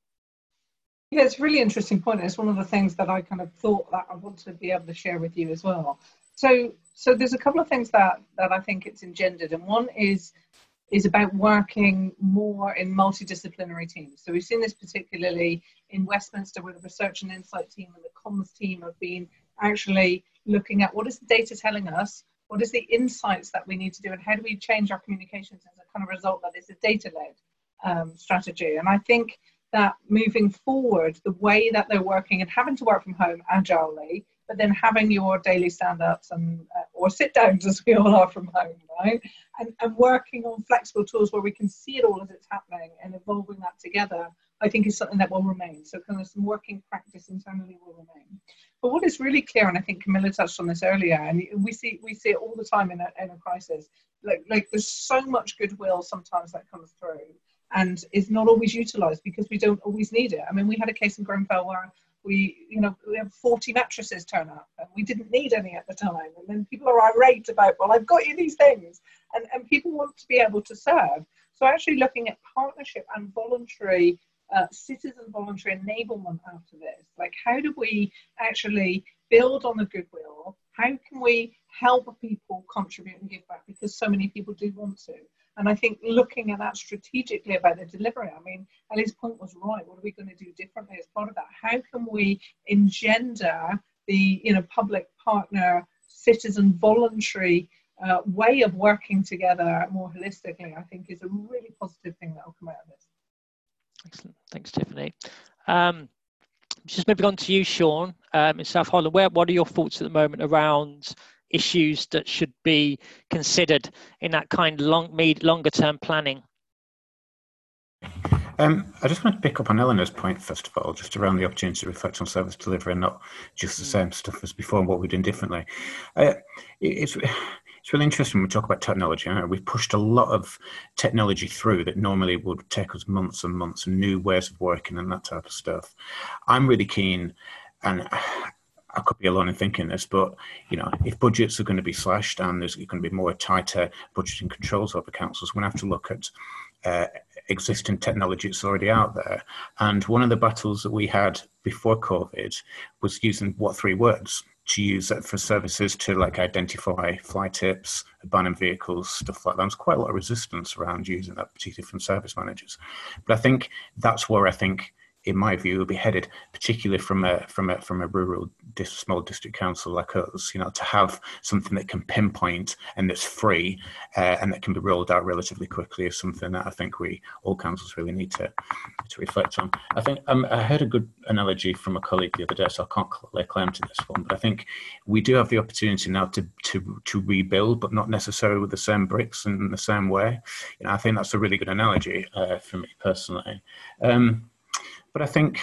Yeah, it's a really interesting point. It's one of the things that I kind of thought that I want to be able to share with you as well. So, so there's a couple of things that, that I think it's engendered, and one is is about working more in multidisciplinary teams. So we've seen this particularly in Westminster, where the research and insight team and the comms team have been actually looking at what is the data telling us, what is the insights that we need to do, and how do we change our communications as a kind of result that is a data-led um, strategy. And I think that moving forward, the way that they're working and having to work from home agilely, but then having your daily stand-ups and uh, or sit-downs, as we all are from home, right? And, and working on flexible tools where we can see it all as it's happening and evolving that together, I think is something that will remain. So kind of some working practice internally will remain. But what is really clear, and I think Camilla touched on this earlier, and we see we see it all the time in a, in a crisis, like, like there's so much goodwill sometimes that comes through and is not always utilised because we don't always need it. I mean, we had a case in Grenfell where we, you know, we have forty mattresses turn up and we didn't need any at the time. And then people are irate about, well, I've got you these things. And, and people want to be able to serve. So actually looking at partnership and voluntary, uh, citizen voluntary enablement after this, like how do we actually build on the goodwill? How can we help people contribute and give back? Because so many people do want to. And I think looking at that strategically about the delivery, I mean, Ellie's point was right. What are we going to do differently as part of that? How can we engender the, you know, public partner, citizen voluntary uh, way of working together more holistically, I think is a really positive thing that will come out of this. Excellent. Thanks, Tiffany. Um, just moving on to you, Sean, um, in South Holland, where, what are your thoughts at the moment around issues that should be considered in that kind of long, mid, longer term planning? Um, I just want to pick up on Eleanor's point, first of all, just around the opportunity to reflect on service delivery and not just the same stuff as before and what we're doing differently. Uh, it's, it's really interesting when we talk about technology. I know we've pushed a lot of technology through that normally would take us months and months, and new ways of working and that type of stuff. I'm really keen, and I could be alone in thinking this, but you know, if budgets are going to be slashed and there's going to be more tighter budgeting controls over councils, we're going to have to look at uh, existing technology that's already out there. And one of the battles that we had before COVID was using what three words to use that for services to like identify fly tips, abandoned vehicles, stuff like that. There's quite a lot of resistance around using that, particularly from service managers. But I think that's where I think in my view, will be headed particularly from a from a from a rural dis, small district council like us. You know, to have something that can pinpoint and that's free uh, and that can be rolled out relatively quickly is something that I think we all councils really need to to reflect on. I think um, I heard a good analogy from a colleague the other day, so I can't lay claim to this one, but I think we do have the opportunity now to to to rebuild, but not necessarily with the same bricks and in the same way. You know, I think that's a really good analogy uh, for me personally. Um, but I think,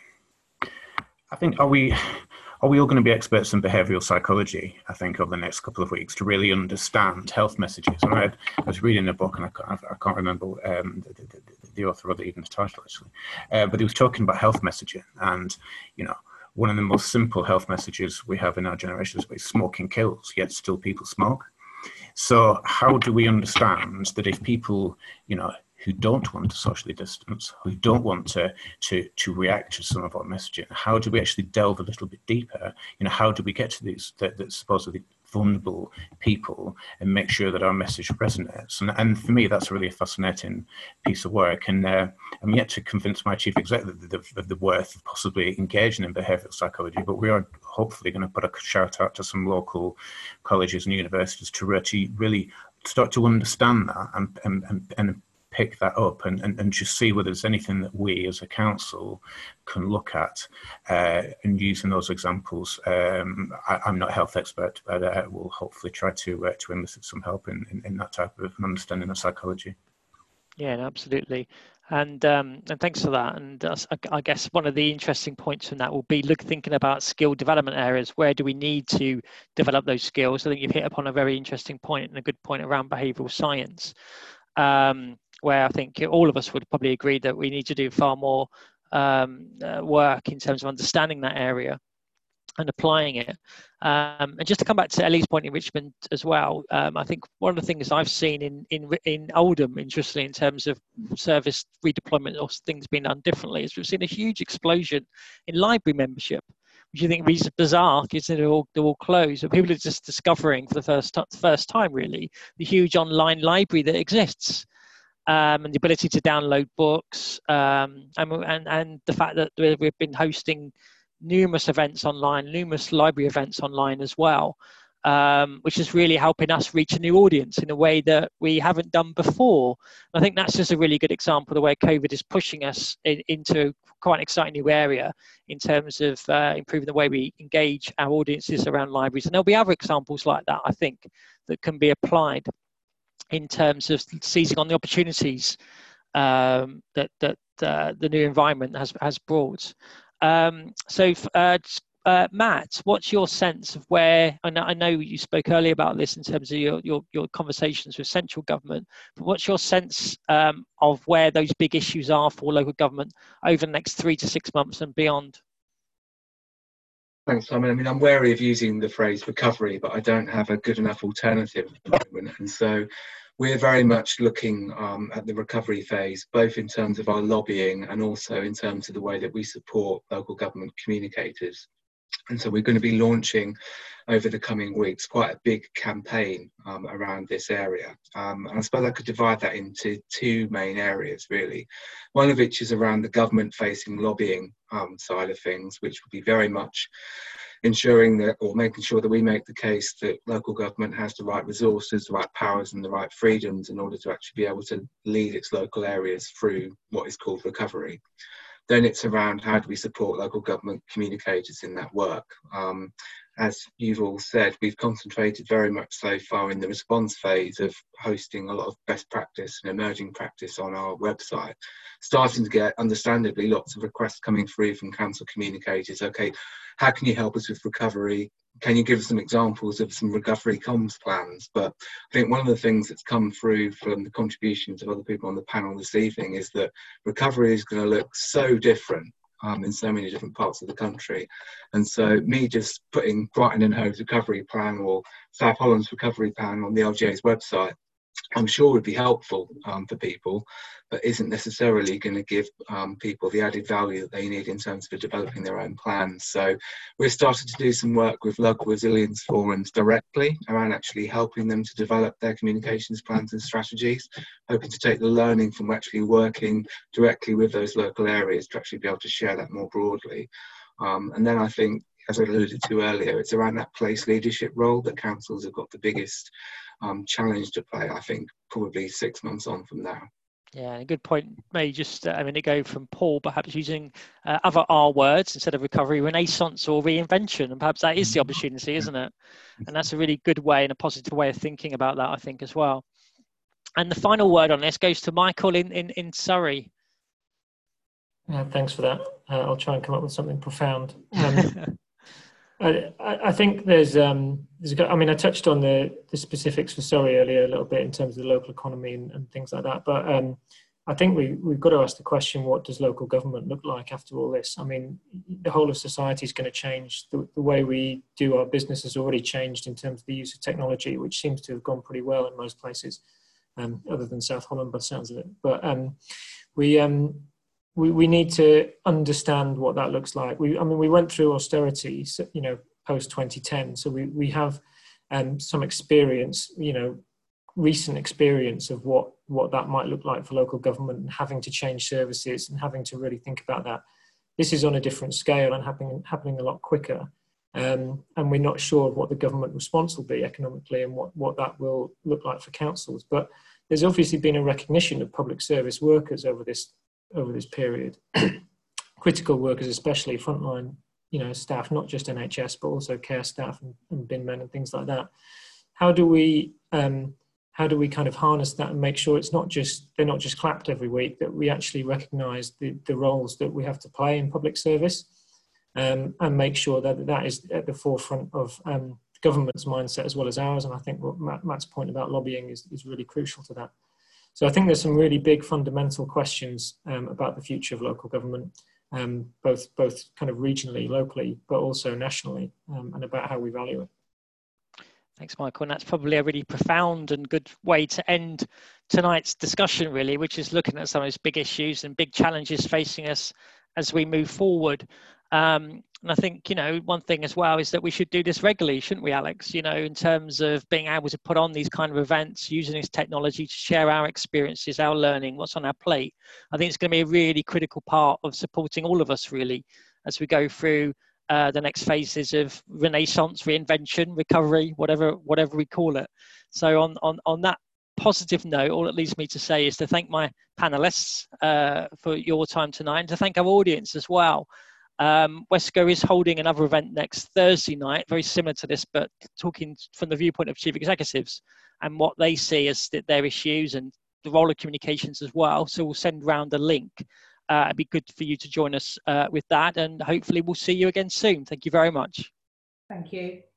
I think, are we, are we all going to be experts in behavioural psychology? I think over the next couple of weeks to really understand health messages. And I, had, I was reading a book, and I can't, I can't remember um, the, the, the author or even the title actually, uh, but he was talking about health messaging, and you know, one of the most simple health messages we have in our generation is smoking kills, yet still people smoke. So how do we understand that if people, you know, who don't want to socially distance, who don't want to, to, to react to some of our messaging, how do we actually delve a little bit deeper? You know, how do we get to these that, that supposedly vulnerable people and make sure that our message resonates? And, and for me, that's really a fascinating piece of work. And uh, I'm yet to convince my chief executive of the, the worth of possibly engaging in behavioural psychology, but we are hopefully going to put a shout out to some local colleges and universities to really, really start to understand that and, and, and, and pick that up and, and, and just see whether there's anything that we as a council can look at uh, and using those examples. Um, I, I'm not a health expert, but uh, we'll hopefully try to uh, to elicit some help in, in, in that type of understanding of psychology. Yeah, absolutely. And um, and thanks for that. And uh, I guess one of the interesting points from that will be look thinking about skill development areas. Where do we need to develop those skills? I think you've hit upon a very interesting point and a good point around behavioural science. Um, where I think all of us would probably agree that we need to do far more um, uh, work in terms of understanding that area and applying it. Um, and just to come back to Ellie's point in Richmond as well, um, I think one of the things I've seen in, in, in Oldham, interestingly, in terms of service redeployment or things being done differently, is we've seen a huge explosion in library membership, which you think is bizarre because they're all, they're all closed. But people are just discovering for the first, t- first time, really, the huge online library that exists. Um, and the ability to download books, um, and, and and the fact that we've been hosting numerous events online, numerous library events online as well, um, which is really helping us reach a new audience in a way that we haven't done before. I think that's just a really good example of the way COVID is pushing us in, into quite an exciting new area in terms of uh, improving the way we engage our audiences around libraries. And there'll be other examples like that, I think, that can be applied in terms of seizing on the opportunities um, that that uh, the new environment has has brought. Um, so, uh, uh, Matt, what's your sense of where? I know, I know you spoke earlier about this in terms of your your, your conversations with central government, but what's your sense um, of where those big issues are for local government over the next three to six months and beyond? Thanks, Simon. I mean, I'm wary of using the phrase recovery, but I don't have a good enough alternative at the moment. And so we're very much looking um, at the recovery phase, both in terms of our lobbying and also in terms of the way that we support local government communicators. And so we're going to be launching over the coming weeks quite a big campaign um, around this area. Um, and I suppose I could divide that into two main areas, really. One of which is around the government-facing lobbying um, side of things, which will be very much ensuring that, or making sure that we make the case that local government has the right resources, the right powers and the right freedoms in order to actually be able to lead its local areas through what is called recovery. Then it's around how do we support local government communicators in that work. Um, as you've all said, we've concentrated very much so far in the response phase of hosting a lot of best practice and emerging practice on our website, starting to get, understandably, lots of requests coming through from council communicators. Okay, how can you help us with recovery? Can you give us some examples of some recovery comms plans? But I think one of the things that's come through from the contributions of other people on the panel this evening is that recovery is going to look so different um, in so many different parts of the country. And so me just putting Brighton and Hove's recovery plan or South Holland's recovery plan on the L G A's website I'm sure would be helpful um, for people, but isn't necessarily going to give um, people the added value that they need in terms of developing their own plans. So we're starting to do some work with local resilience forums directly around actually helping them to develop their communications plans and strategies, hoping to take the learning from actually working directly with those local areas to actually be able to share that more broadly. Um, and then I think, as I alluded to earlier, it's around that place leadership role that councils have got the biggest um, challenge to play, I think, probably six months on from now. Yeah, a good point. Maybe just uh, a minute ago from Paul, perhaps using uh, other R words instead of recovery, renaissance or reinvention, and perhaps that is the opportunity, isn't it? And that's a really good way and a positive way of thinking about that, I think, as well. And the final word on this goes to Michael in, in, in Surrey. Yeah, thanks for that. Uh, I'll try and come up with something profound. Um, I, I think there's, um, there's, I mean, I touched on the, the specifics for Surrey earlier a little bit in terms of the local economy and, and things like that. But um, I think we, we've got to ask the question, what does local government look like after all this? I mean, the whole of society is going to change. The, the way we do our business has already changed in terms of the use of technology, which seems to have gone pretty well in most places, um, other than South Holland by the sounds of it. But um, we... Um, We, we need to understand what that looks like. We, I mean, we went through austerity, you know, post twenty ten. So we, we have um, some experience, you know, recent experience of what, what that might look like for local government and having to change services and having to really think about that. This is on a different scale and happening, happening a lot quicker. Um, and we're not sure of what the government response will be economically and what, what that will look like for councils. But there's obviously been a recognition of public service workers over this over this period, critical workers, especially frontline, you know, staff, not just N H S, but also care staff and, and bin men and things like that. How do we, um, how do we kind of harness that and make sure it's not just, they're not just clapped every week, that we actually recognise the, the roles that we have to play in public service, um, and make sure that that is at the forefront of um, government's mindset as well as ours. And I think what Matt, Matt's point about lobbying is, is really crucial to that. So I think there's some really big fundamental questions um, about the future of local government, um, both both kind of regionally, locally, but also nationally, um, and about how we value it. Thanks, Michael. And that's probably a really profound and good way to end tonight's discussion, really, which is looking at some of those big issues and big challenges facing us as we move forward. Um, and I think, you know, one thing as well is that we should do this regularly, shouldn't we, Alex? You know, in terms of being able to put on these kind of events, using this technology to share our experiences, our learning, what's on our plate. I think it's going to be a really critical part of supporting all of us, really, as we go through uh, the next phases of renaissance, reinvention, recovery, whatever whatever we call it. So on, on, on that positive note, all it leaves me to say is to thank my panelists uh, for your time tonight and to thank our audience as well. Um, Wesco is holding another event next Thursday night, very similar to this, but talking from the viewpoint of chief executives and what they see as their issues and the role of communications as well. So we'll send round a link. Uh, it'd be good for you to join us uh, with that, and hopefully we'll see you again soon. Thank you very much. Thank you.